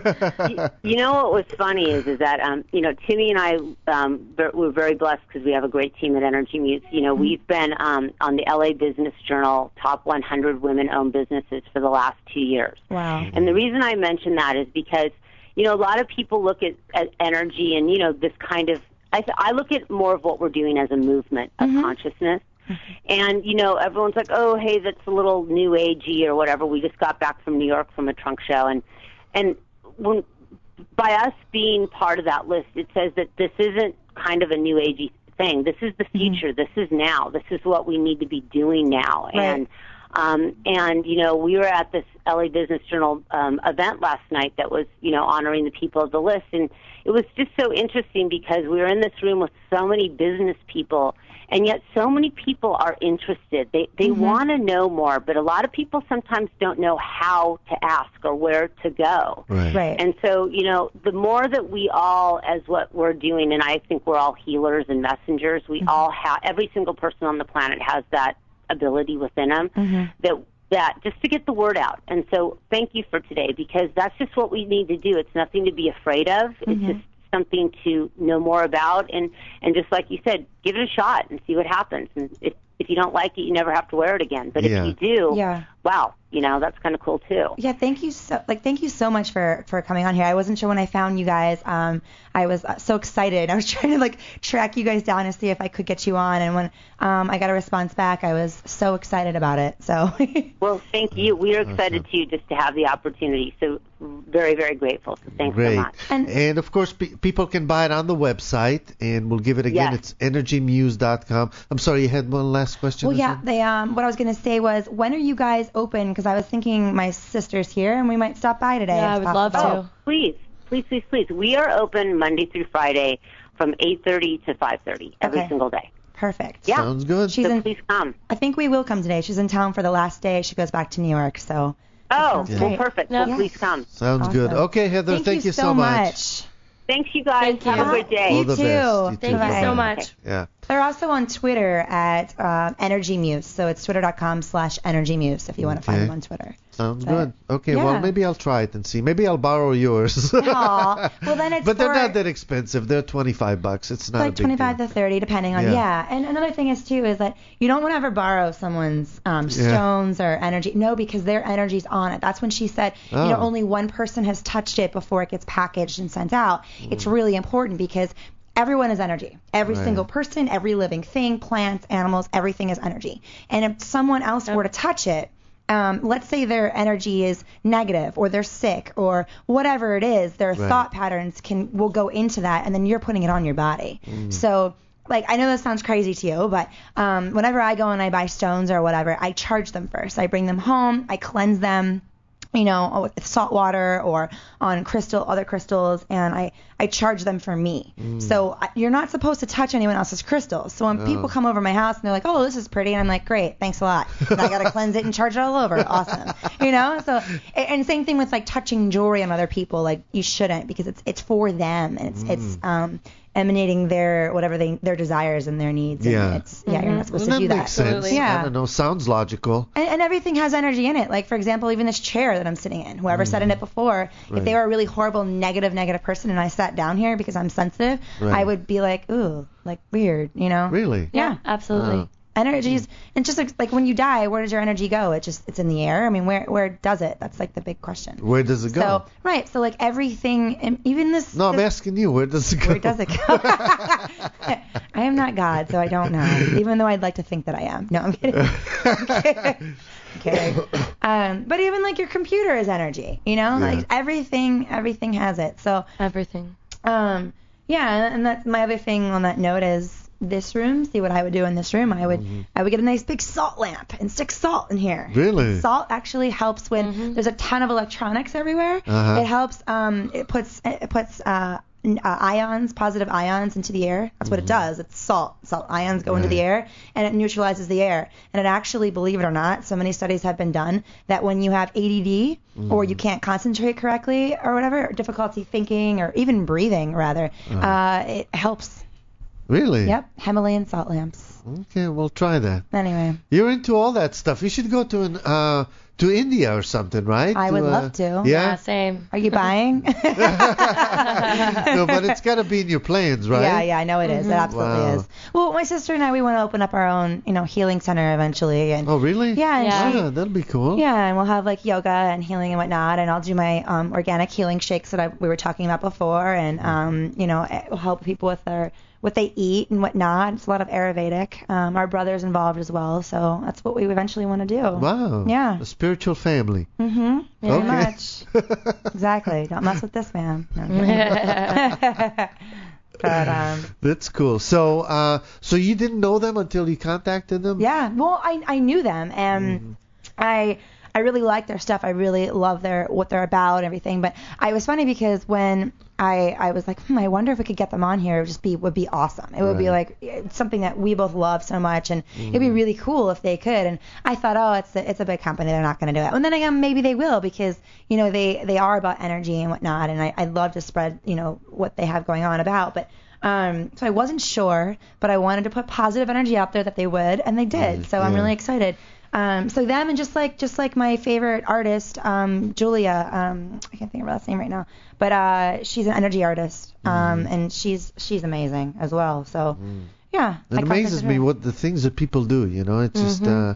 You know what was funny is is that um you know Timmy and I um ver- we're very blessed because we have a great team at Energy Muse. You know we've been um on the L A Business Journal top one hundred women-owned businesses for the last two years. Wow. And the reason I mention that is because you know a lot of people look at, at energy and you know this kind of I th- I look at more of what we're doing as a movement of consciousness. And, you know, everyone's like, oh, hey, that's a little new agey or whatever. We just got back from New York from a trunk show. And, and when, by us being part of that list, it says that this isn't kind of a new agey thing. This is the future. This is now. This is what we need to be doing now. Right. And, um, and, you know, we were at this L A Business Journal um, event last night that was, you know, honoring the people of the list. And it was just so interesting because we were in this room with so many business people, and yet so many people are interested. They they Mm-hmm. want to know more, but a lot of people sometimes don't know how to ask or where to go. Right. Right. And so, you know, the more that we all, as what we're doing, and I think we're all healers and messengers, we Mm-hmm. all have, every single person on the planet has that ability within them Mm-hmm. that that just to get the word out. And so thank you for today, because that's just what we need to do. It's nothing to be afraid of. It's Mm-hmm. just something to know more about, and and just like you said, give it a shot and see what happens. And if if you don't like it, you never have to wear it again. But Yeah. if you do, Yeah. wow, you know, that's kind of cool too. Yeah, thank you so like thank you so much for for coming on here. I wasn't sure when I found you guys. Um, I was uh, so excited. I was trying to like track you guys down to see if I could get you on, and when um I got a response back, I was so excited about it. So Well, thank you. We are excited too, just to have the opportunity. So very, very grateful. So thanks Great. so much. And- And, of course, pe- people can buy it on the website, and we'll give it again. Yes. It's energy muse dot com. I'm sorry, you had one last question? well, or yeah, something? they um what I was gonna say was, when are you guys open? Because I was thinking my sister's here, and we might stop by today. Yeah, if I would love possible. to. Oh, please, please, please, please. We are open Monday through Friday from eight thirty to five thirty every Okay. single day. Perfect. Yeah. Sounds good. She's So in. please come. I think we will come today. She's in town for the last day. She goes back to New York, so. Oh, sounds well, great. perfect. Yeah. Well, please come. Sounds good. Awesome. Okay, Heather, Thank, thank you, so much. Thanks, you guys. Thank Have you. a great day. All You the too. best. You Thank too. you Bye-bye. so much. Yeah. They're also on Twitter at uh, Energy Muse, so it's twitter.com slash Energy Muse if you want to find Okay. them on Twitter. Sounds But, good. Okay, yeah. well, maybe I'll try it and see. Maybe I'll borrow yours. Aw, well then it's But they're for not that expensive. They're twenty-five bucks. It's not a like big twenty-five deal. to thirty, depending on Yeah. yeah. And another thing is too is that you don't want to ever borrow someone's um, Yeah. stones or energy. No, because their energy's on it. That's when she said, you know, Oh. only one person has touched it before it gets packaged and sent out. It's really important because everyone is energy. Every Right. single person, every living thing, plants, animals, everything is energy. And if someone else were to touch it, um, let's say their energy is negative or they're sick or whatever it is, their Right. thought patterns can will go into that, and then you're putting it on your body. So like, I know this sounds crazy to you, but um, whenever I go and I buy stones or whatever, I charge them first. I bring them home, I cleanse them, you know, with salt water or on crystal, other crystals, and I, I charge them for me. So I, you're not supposed to touch anyone else's crystals. So when people come over my house and they're like, oh, this is pretty, and I'm like, great, thanks a lot. And I got to cleanse it and charge it all over. Awesome. You know, so, and and same thing with like touching jewelry on other people. Like, you shouldn't, because it's, it's for them, and it's, it's, um, emanating their whatever they their desires and their needs. Yeah. And it's yeah, you're not supposed Well, to that do makes that. sense. Absolutely. Yeah. I don't know. Sounds logical. And, and everything has energy in it. Like, for example, even this chair that I'm sitting in. Whoever sat in it before, Right. if they were a really horrible, negative, negative person, and I sat down here because I'm sensitive, Right. I would be like, ooh, like weird, you know? Really? Yeah. Absolutely. Oh. Energies, and just like, like when you die, where does your energy go? It just it's in the air. I mean, where where does it? That's like the big question. Where does it go? So right, so like everything, and even this. no, I'm this, asking you. Where does it go? Where does it go? I am not God, so I don't know. Even though I'd like to think that I am. No, I'm kidding. I'm kidding. I'm kidding. Um, but even like your computer is energy, you know? Yeah. Like everything, everything has it. So, Everything. um, yeah, and that's my other thing on that note is this room, see what I would do in this room. I would I would get a nice big salt lamp and stick salt in here. Really? Salt actually helps when Mhm. there's a ton of electronics everywhere. Uh-huh. It helps. Um, it puts it puts uh, n- uh, ions, positive ions, into the air. That's what it does. It's salt. Salt ions go into the air, and it neutralizes the air. And it actually, believe it or not, so many studies have been done that when you have A D D or you can't concentrate correctly or whatever, or difficulty thinking or even breathing rather, uh, it helps. Really? Yep, Himalayan salt lamps. Okay, we'll try that. Anyway, You're into all that stuff. You should go to an uh to India or something, right? I To, would uh, love to. Yeah, Yeah. same. Are you buying? No, but it's got to be in your plans, right? Yeah, yeah, I know it is. It absolutely Wow. is. Well, my sister and I, we want to open up our own, you know, healing center eventually, and Oh, really? yeah, and Yeah. she- Yeah, that'll be cool. yeah, and we'll have like yoga and healing and whatnot, and I'll do my um, organic healing shakes that I, we were talking about before, and um, you know, it will help people with their what they eat and whatnot. It's a lot of Ayurvedic. Um, our brother's involved as well, so that's what we eventually want to do. Wow. Yeah. A spiritual family. Mm-hmm. Very Okay. much. Exactly. Don't mess with this man. No, I'm kidding. But um, That's cool. So, uh, so you didn't know them until you contacted them? yeah, well, I I knew them, and I I really like their stuff. I really love their what they're about and everything. But I was funny because when I I was like, hmm, I wonder if we could get them on here. It would just be would be awesome. It would be Right. like it's something that we both love so much, and it'd be really cool if they could. And I thought, oh, it's a, it's a big company. They're not going to do it. And then again, maybe they will because you know they they are about energy and whatnot. And I I'd love to spread you know what they have going on about, but. Um, so I wasn't sure, but I wanted to put positive energy out there that they would, and they did. Right, So I'm yeah. really excited. Um, so them and just like just like my favorite artist, um, Julia. Um, I can't think of her last name right now, but uh, she's an energy artist, um, and she's she's amazing as well. So yeah, I It amazes contacted me her. what the things that people do, you know. It's just uh,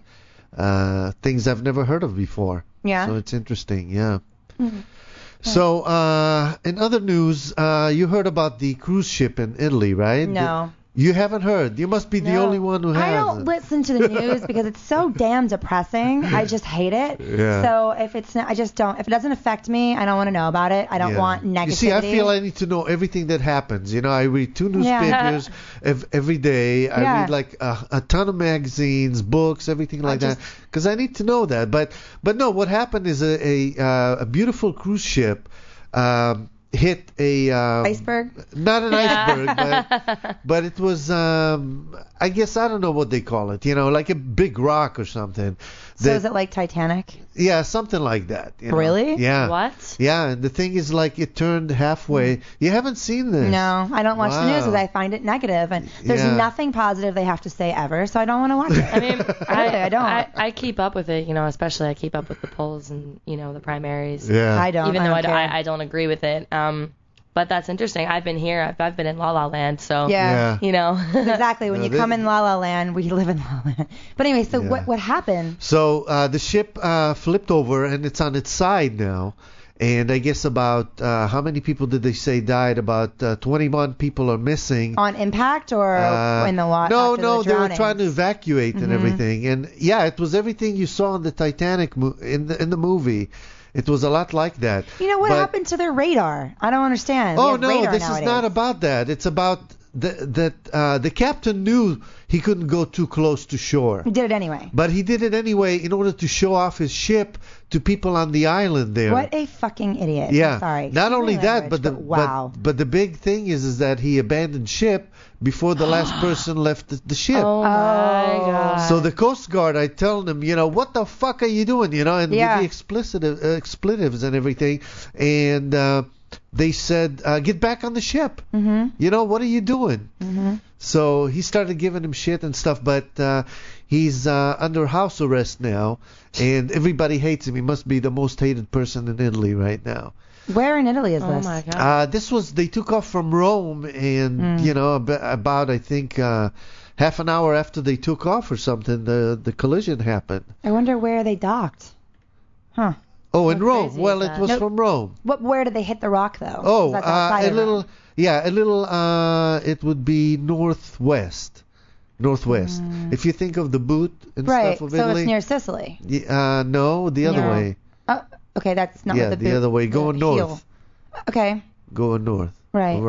uh, things I've never heard of before. Yeah. So it's interesting, yeah. Mhm. So, uh, in other news, uh, you heard about the cruise ship in Italy, right? No. You haven't heard. You must be the No. only one who has. I don't listen to the news because it's so damn depressing. I just hate it. Yeah. So if it's not, I just don't. If it doesn't affect me, I don't want to know about it. I don't Yeah. want negativity. You see, I feel I need to know everything that happens. You know, I read two Yeah. newspapers ev- every day. I Yeah. read like a, a ton of magazines, books, everything like that, just- because I need to know that. But but no, what happened is a a, uh, a beautiful cruise ship um, hit a um, Iceberg. Not an iceberg, but but it was um, I guess I don't know what they call it. You know, like a big rock or something. So That- is it like Titanic? yeah, something like that. you know. Really? Yeah. What? Yeah, and the thing is, like, it turned halfway. You haven't seen this? No, I don't watch the news Wow. because I find it negative, and there's Yeah. nothing positive they have to say ever, so I don't want to watch it. I mean, I, I don't. I, I keep up with it, you know, especially I keep up with the polls and, you know, the primaries. Yeah. I don't. Even I though don't I, care. I, I don't agree with it. Um, but that's interesting. I've been here. I've, I've been in La La Land, so, Yeah. Yeah. you know. Exactly. When No, you they- come in La La Land, we live in La La Land. But anyway, so Yeah. what what happened? So uh, the ship uh, flipped over and it's on its side now. And I guess about uh, how many people did they say died? About uh, twenty-one people are missing. On impact or Uh, in the water? No, after no, the they were drownings? trying to evacuate and Mhm. everything. And yeah, it was everything you saw in the Titanic mo- in the in the movie. It was a lot like that. You know what But- happened to their radar? I don't understand. We Oh have no, radar this nowadays. is not about that. It's about the, that uh, the captain knew he couldn't go too close to shore. He did it anyway. But he did it anyway in order to show off his ship to people on the island there. What a fucking idiot. Yeah. I'm sorry. Not Excuse only my that, language, but the wow. but, but the big thing is is that he abandoned ship before the last person left the, the ship. Oh, my God. So the Coast Guard, I tell them, you know, what the fuck are you doing, you know, and Yeah. with the explicit uh, expletives and everything, and uh, they said, uh, get back on the ship. Mhm. You know, what are you doing? Mhm. So he started giving him shit and stuff, but uh, he's uh, under house arrest now, and everybody hates him. He must be the most hated person in Italy right now. Where in Italy is Oh, this? my God. Uh, this was they took off from Rome, and Mm. you know ab- about I think uh, half an hour after they took off or something, the the collision happened. I wonder where they docked. Huh. Oh, in How Rome. crazy Well, is it that? was Nope. from Rome. What? Where did they hit the rock though? Oh, That's uh, outside a of little, Rome. yeah, a little. Uh, it would be northwest, northwest. If you think of the boot and Mm. Right. stuff of So Italy. it's near Sicily. Y- uh, no, the other No. way. Oh, okay. That's not Yeah, what the the boot- other way, the going heel. north. Okay. Going north. Right. of Rome.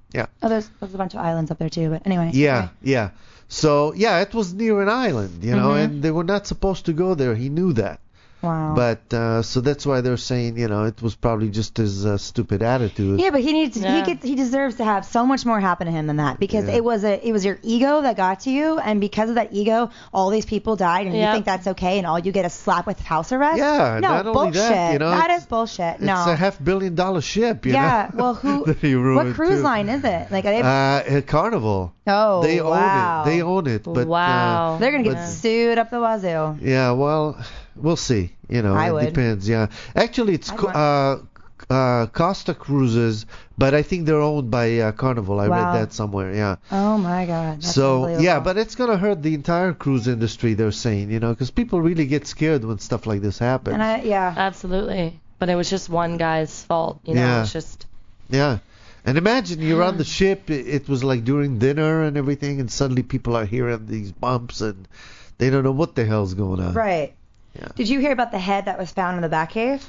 Yeah. Oh, there's there's a bunch of islands up there too. But anyway. Yeah, anyway. yeah. So yeah, it was near an island, you know, Mhm. and they were not supposed to go there. He knew that. Wow. But uh, so that's why they're saying, you know, it was probably just his uh, stupid attitude. Yeah, but he needs Yeah. he gets he deserves to have so much more happen to him than that because Yeah. it was a it was your ego that got to you, and because of that ego, all these people died, and you Yep. think that's okay, and all you get is slap with house arrest. Yeah, no not only bullshit. that, you know, that it's- is bullshit. It's No. a half billion dollar ship, you yeah. know. Well, who? that he what ruined, cruise too. line is it? Like, are they? Uh, a Carnival. oh, They own wow. it. They own it. But, Wow. Uh, They're gonna get but- sued up the wazoo. yeah, well, we'll see. You know, I it would. depends. Yeah. Actually, it's I'd co- uh, uh, Costa Cruises, but I think they're owned by uh, Carnival. I Wow. read that somewhere. Yeah. Oh my God. That's So unbelievable. yeah, but it's gonna hurt the entire cruise industry. They're saying, you know, because people really get scared when stuff like this happens. And I yeah. Absolutely. But it was just one guy's fault. You know, Yeah. it's just. Yeah. And imagine you're on the ship, it, it was like during dinner and everything, and suddenly people are hearing these bumps and they don't know what the hell's going on. Right. Yeah. Did you hear about the head that was found in the Batcave?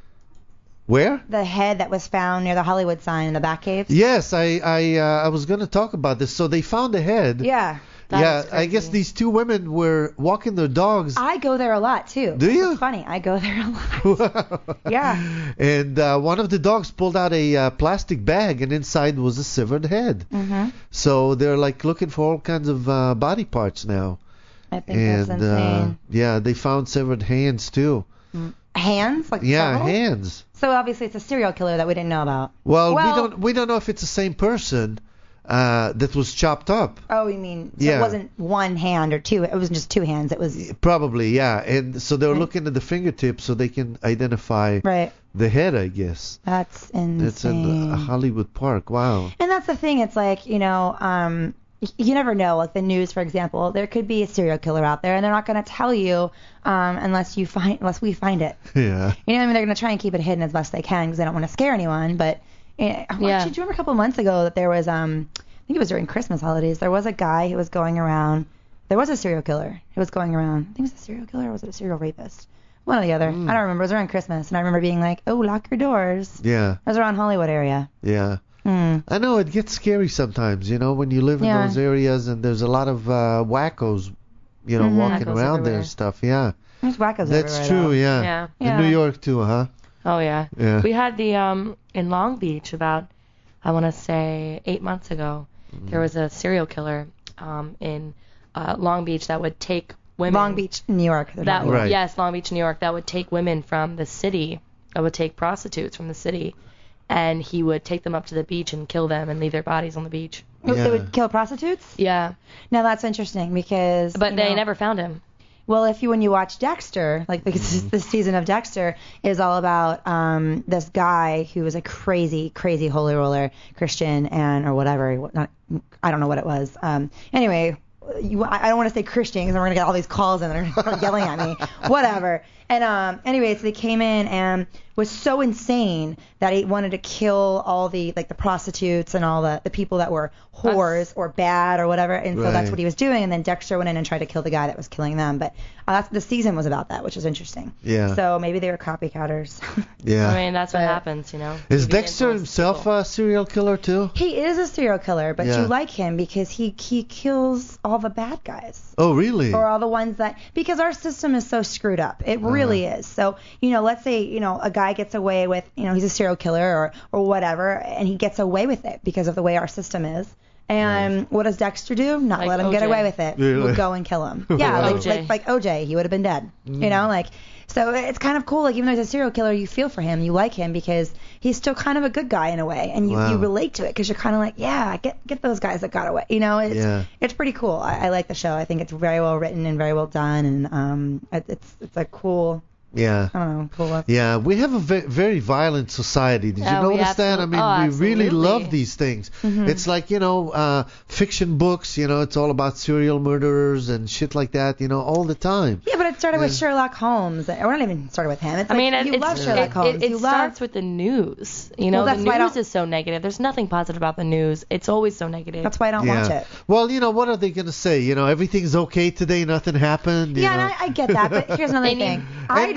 Where? The head that was found near the Hollywood sign in the Batcave? Yes, I I uh, I was going to talk about this. So they found a head. Yeah. That yeah, is I guess crazy. these two women were walking their dogs. I go there a lot too. Do you? It's funny. I go there a lot. Yeah. And uh, one of the dogs pulled out a uh, plastic bag, and inside was a severed head. Mhm. So they're like looking for all kinds of uh, body parts now. I think And that's uh, insane. yeah, they found severed hands too. Hands? Like Yeah, several? hands. So obviously it's a serial killer that we didn't know about. Well, Well- we don't we don't know if it's the same person uh, that was chopped up. Oh, you mean so Yeah. it wasn't one hand or two? It wasn't just two hands. It was Probably, yeah. And so they were Right. looking at the fingertips so they can identify right. the head, I guess. That's insane. It's in uh, Hollywood Park. Wow. And that's the thing. It's like, you know, um, y- you never know. Like the news, for example, there could be a serial killer out there, and they're not going to tell you um, unless you find, unless we find it. Yeah. You know, what I mean, they're going to try and keep it hidden as best they can because they don't want to scare anyone. But eh, actually, Yeah. do you remember a couple of months ago that there was, um, I think it was during Christmas holidays, there was a guy who was going around. There was a serial killer who was going around. I think it was a serial killer or was it a serial rapist? One or the other. Mm. I don't remember. It was around Christmas, and I remember being like, "Oh, lock your doors." Yeah. It was around Hollywood area. Yeah. Hmm. I know it gets scary sometimes, you know, when you live in Yeah. those areas and there's a lot of uh, wackos, you know, Mhm. walking Wackos around there everywhere. and stuff. Yeah. There's wackos That's everywhere, true, though. yeah. Yeah. Yeah. In New York too, huh? Oh yeah. Yeah. We had the um in Long Beach about I want to say eight months ago. Mm-hmm. There was a serial killer um in uh, Long Beach that would take women. Long Beach, New York. they're That talking would, Right. yes, Long Beach, New York. That would take women from the city. That would take prostitutes from the city, and he would take them up to the beach and kill them and leave their bodies on the beach. about. Yeah. They would kill prostitutes. Yeah, Now that's interesting because. but you they know, never found him. Well, if you when you watch Dexter, like because Mm-hmm. this season of Dexter is all about um this guy who was a crazy, crazy holy roller Christian and or whatever. what- Not, I don't know what it was. Um. Anyway. You, I I don't want to say Christian because we're gonna get all these calls and they're gonna start yelling at me. Whatever. And um, anyway, so they came in and was so insane that he wanted to kill all the like the prostitutes and all the, the people that were whores or bad or whatever. And so that's Right. what he was doing. And then Dexter went in and tried to kill the guy that was killing them. But uh, that's, the season was about that, which was interesting. Yeah. So maybe they were copycatters. Yeah. I mean, that's what But- happens, you know. Is You can Dexter influence himself people. a serial killer too? He is a serial killer, but Yeah. you like him because he he kills all the bad guys. Oh, really? Or all the ones that because our system is so screwed up. It really is. So, you know, let's say, you know, a guy gets away with, you know, he's a serial killer or or whatever and he gets away with it because of the way our system is. And what does Dexter do? Not Like let him get O J. away with it. Really? We'll go and kill him. Yeah, Wow. like, O J. like like O J, he would have been dead. You know, like so it's kind of cool. Like even though he's a serial killer, you feel for him, you like him because he's still kind of a good guy in a way, and you, Wow. you relate to it because you're kind of like, yeah, get get those guys that got away. You know, it's Yeah. it's pretty cool. I, I like the show. I think it's very well written and very well done, and um, it, it's it's a cool, Yeah. I don't know, cool. Yeah, we have a ve- very violent society. Did you Yeah, we notice that? I absolute- mean, oh, we really absolutely. love these things. Mm-hmm. It's like, you know, uh, fiction books, you know, it's all about serial murderers and shit like that, you know, all the time. Yeah, but it started with Yeah. Sherlock Holmes. Or not even started with him. It's I like, mean, you it, love it's, Sherlock it, Holmes. it, it you starts love. with the news. You know, Well, the that's why I news don't- is so negative. There's nothing positive about the news. It's always so negative. That's why I don't yeah. watch it. Well, you know, what are they going to say? You know, everything's okay today, nothing happened. You Yeah, know? and I, I get that, but here's another They need- thing. I'd and,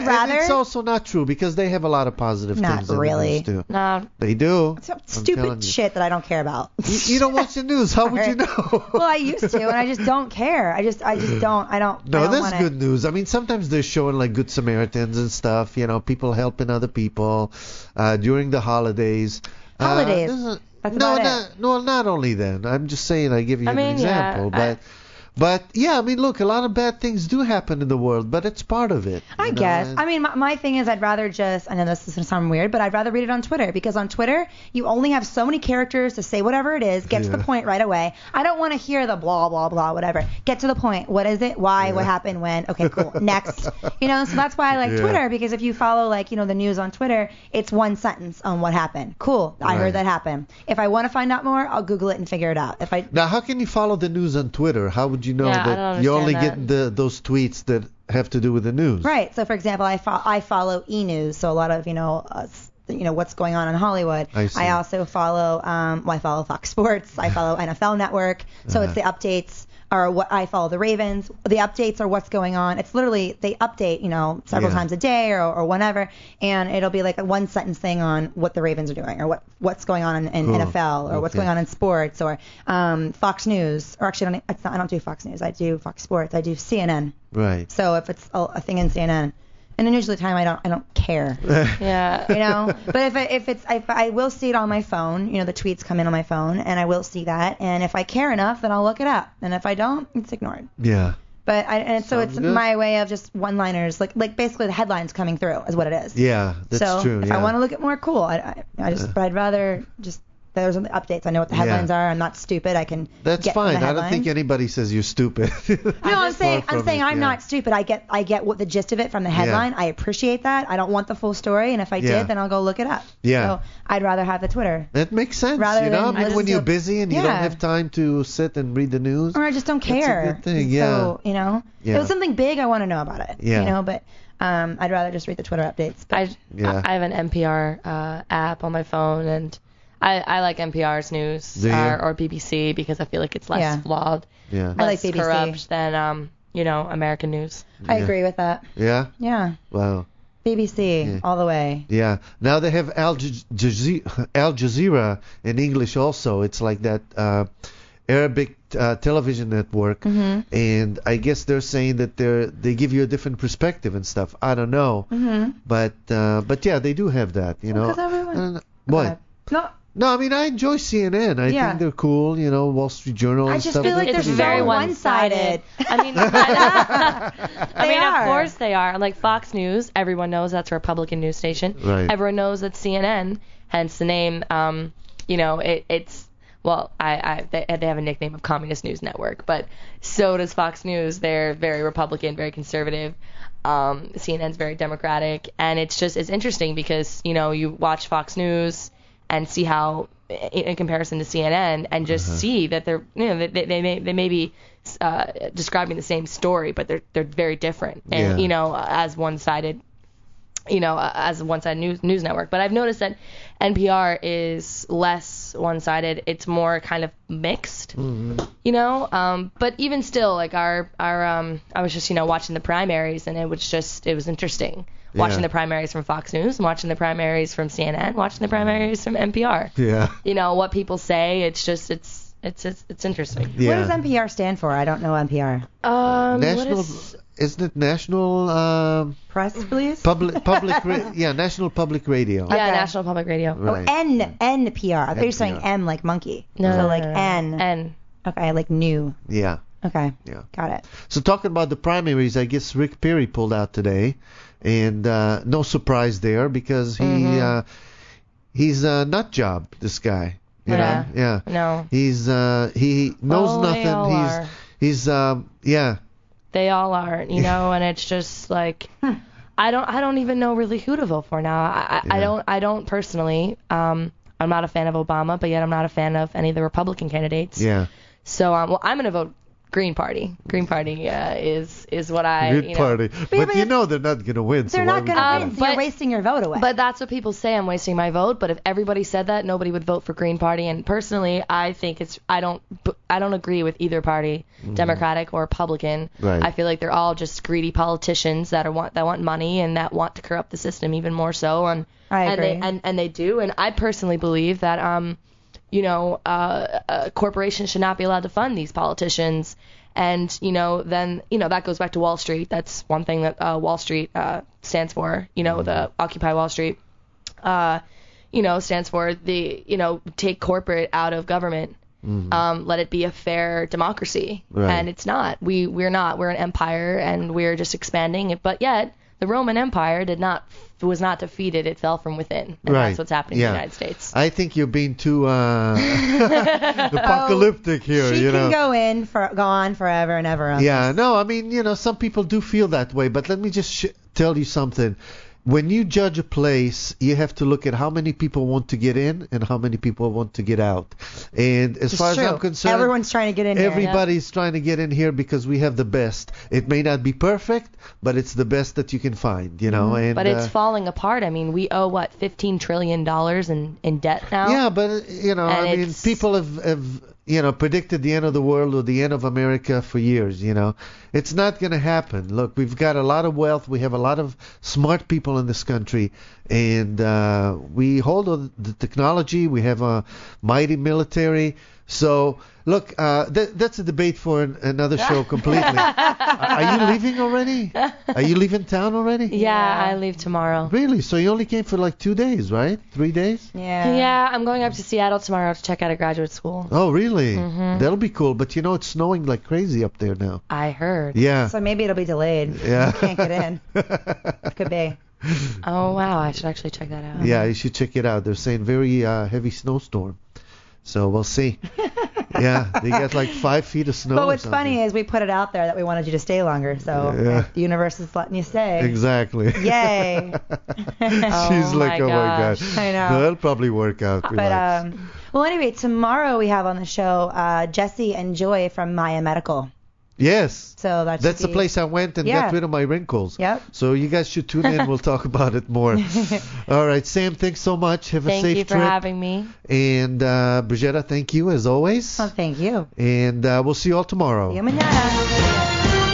and rather. it's also not true because they have a lot of positive Not things in really. the news too. No. They do. Some I'm telling stupid you. shit that I don't care about. You, you don't watch the news. How would you Right. know? Well, I used to, and I just don't care. I just, I just don't. I don't. I No, don't that's wanna, good news. I mean, sometimes they're showing like Good Samaritans and stuff. You know, people helping other people uh, during the holidays. Holidays. Uh, this is- That's no, about not, it. no, not only then. I'm just saying. I give you I an mean, yeah, example, I- but. But yeah, I mean, look, a lot of bad things do happen in the world, but it's part of it. I you know, guess. and- I mean, my, my thing is, I'd rather just. I know this is gonna sound weird, but I'd rather read it on Twitter because on Twitter you only have so many characters to say whatever it is, get to the Yeah. point right away. I don't want to hear the blah blah blah whatever. Get to the point. What is it? Why? What Yeah. happened? When? Okay, cool. Next. You know, so that's why I like Yeah. Twitter because if you follow like you know the news on Twitter, it's one sentence on what happened. Cool. I Right. heard that happen. If I want to find out more, I'll Google it and figure it out. If I Now, how can you follow the news on Twitter? How would you know Yeah, I that don't you're only understand getting the those tweets that have to do with the news? Right. So, for example, I, fo- I follow E! News, so a lot of you know, uh, s- you know what's going on in Hollywood. I see. also follow, um, well, I follow Fox Sports. I follow N F L Network. So it's the Uh-huh. updates. Or what I follow the Ravens. The updates are what's going on. It's literally they update, you know, several Yeah. times a day or, or whenever, and it'll be like a one sentence thing on what the Ravens are doing or what what's going on in, in Cool. N F L or what's Okay. going on in sports or um, Fox News. Or actually, I don't, it's not, I don't do Fox News. I do Fox Sports. I do C N N. Right. So if it's a, a thing in C N N, and then usually the time I don't I don't care, Yeah. you know. But if it, if it's if I will see it on my phone, you know, the tweets come in on my phone, and I will see that, and if I care enough, then I'll look it up, and if I don't, it's ignored. Yeah. But I and so Sounds it's good. my way of just one-liners, like like basically the headlines coming through is what it is. Yeah, that's so true. if yeah. I want to look at more, cool. I I, I just Yeah. but I'd rather just there's some updates. I know what the Yeah. headlines are. I'm not stupid. I can. That's get from fine. the I don't think headlines. anybody says you're stupid. No, I'm saying Far I'm from saying it, I'm yeah. not stupid. I get I get what the gist of it from the headline. I appreciate that. I don't want the full story, and if I Yeah. did, then I'll go look it up. Yeah. So I'd rather have the Twitter, That makes sense. Rather you know, than I mean, just when you're a- busy and you don't yeah. have time to sit and read the news. or I just don't That's a care. good thing, So, yeah. you know, Yeah. if it was something big, I want to know about it. Yeah. You know, but um, I'd rather just read the Twitter updates. But I, Yeah. I have an N P R uh, app on my phone, and I, I like N P R's news Do you? or, or B B C because I feel like it's less Yeah. flawed, Yeah. I like less B B C. corrupt than um, you know, American news. I Yeah. agree with that. Yeah. Yeah, Wow. B B C Yeah. all the way. Yeah. Now they have Al, Jaz- Jaze- Al Jazeera in English also. It's like that uh, Arabic uh, television network, Mhm. and I guess they're saying that they are they give you a different perspective and stuff. I don't know, Mhm. but uh, but yeah, they do have that. You know. Because everyone. I don't know. What? Okay. No, No, I mean I enjoy C N N. I Yeah. think they're cool. You know, Wall Street Journal I and just stuff. feel like They're It's they're pretty very so good. one-sided. I mean, I, I They mean, are. of course they are. Like Fox News, everyone knows that's a Republican news station. Right. Everyone knows that's C N N, hence the name. Um, you know, it, it's well, I, I they, they have a nickname of Communist News Network, but so does Fox News. They're very Republican, very conservative. Um, C N N's very Democratic, and it's just it's interesting because you know you watch Fox News and see how in in comparison to C N N and just Uh-huh. see that they're you know they, they may they may be uh, describing the same story, but they're they're very different, and Yeah. you know as one-sided, you know as a one-sided news news network. But I've noticed that N P R is less one-sided. It's more kind of mixed, Mm-hmm. you know. Um, but even still, like our our um, I was just you know watching the primaries, and it was just it was interesting. Watching Yeah. the primaries from Fox News, watching the primaries from C N N, watching the primaries from N P R. Yeah. You know what people say. It's just it's it's it's, it's interesting. Yeah. What does N P R stand for? I don't know N P R. Um, National, what is, isn't it National um, Press release? Public Public Ra- yeah National Public Radio. yeah, Okay. National Public Radio. Right. Oh, N N P R. I thought you were saying N P R. M like monkey. No, So no, like no, no. N. N. Okay, like new. Yeah. Okay. Yeah. Got it. So talking about the primaries, I guess Rick Perry pulled out today, and uh, no surprise there because he Mhm. uh, he's a nut job. This guy. You Yeah. know? Yeah. No, He's uh, he knows Oh, they nothing. all he's are. he's um yeah. they all are. You know, and it's just like I don't I don't even know really who to vote for now. I I, I Yeah. don't I don't personally. Um, I'm not a fan of Obama, but yet I'm not a fan of any of the Republican candidates. Yeah. So um, well, I'm gonna vote Green Party. Green Party uh, is is what I. Good you know, party. yeah, But but you if- know they're not going to win. so They're why not would going to you win, do so it? you're but- wasting your vote away. But that's what people say. I'm wasting my vote. But if everybody said that, nobody would vote for Green Party. And personally, I think it's. I don't. I don't agree with either party, Democratic or Republican. Right. I feel like they're all just greedy politicians that are want that want money and that want to corrupt the system even more so. And I and they agree. and, and they do. And I personally believe that um, you know, uh, uh, corporations should not be allowed to fund these politicians. And, you know, then, you know, that goes back to Wall Street. That's one thing that uh, Wall Street uh, stands for, you know, the Occupy Wall Street, uh, you know, stands for the, you know, take corporate out of government. Mm-hmm. Um, let it be a fair democracy. Right. And it's not. We, we're not. We're an empire, and we're just expanding it. But yet, the Roman Empire did not was not defeated. It fell from within. And Right. that's what's happening Yeah. in the United States. I think you're being too uh, apocalyptic here. she you know. can go in for go on forever and ever. on Yeah, this. no, I mean, you know, some people do feel that way, but let me just sh- tell you something. When you judge a place, you have to look at how many people want to get in and how many people want to get out. And as It's far true. as I'm concerned, Everyone's trying to get in here. everybody's trying to get in here because we have the best. It may not be perfect, but it's the best that you can find, you know. And But it's uh, falling apart. I mean, we owe, what, fifteen trillion dollars in, in debt now? yeah, but uh, you know, And I mean, it's- people have, have you know predicted the end of the world or the end of America for years. You know, it's not going to happen. Look, we've got a lot of wealth. We have a lot of smart people in this country, and uh, we hold on the technology. We have a mighty military. So, look, uh, th- that's a debate for an- another show completely. Are you leaving already? Are you leaving town already? Yeah, I leave tomorrow. Really? So you only came for like two days, right? Three days? Yeah. Yeah, I'm going up to Seattle tomorrow to check out a graduate school. Oh, really? Mhm. That'll be cool. But you know, it's snowing like crazy up there now. I heard. Yeah. So maybe it'll be delayed. Yeah. You can't get in. Could be. Oh, wow. I should actually check that out. Yeah, you should check it out. They're saying very uh, heavy snowstorm. So we'll see. Yeah, they got like five feet of snow. But or what's something. funny is we put it out there that we wanted you to stay longer, so Yeah. the universe is letting you stay. Exactly. Yay. She's Oh like, my oh my gosh. god. I know. No, that'll probably work out. But Relax. um, well, anyway, tomorrow we have on the show uh, Jesse and Joy from Maya Medical. Yes. So that should That's the be- place I went and Yeah. got rid of my wrinkles. Yep. So you guys should tune in. We'll talk about it more. All right, Sam, thanks so much. Have a Thank safe you for trip. having me. And uh, Brigitta, thank you as always. Oh, thank you. And uh, we'll see you all tomorrow. See you mañana.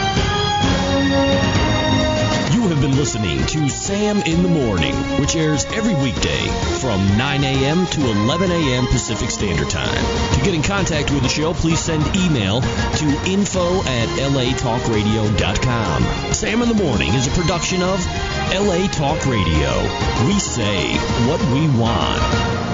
You have been listening to Sam in the Morning, which airs every weekday from nine a.m. to eleven a.m. Pacific Standard Time. To get in contact with the show, please send email to info at l a talk radio dot com. Sam in the Morning is a production of L A Talk Radio. We say what we want.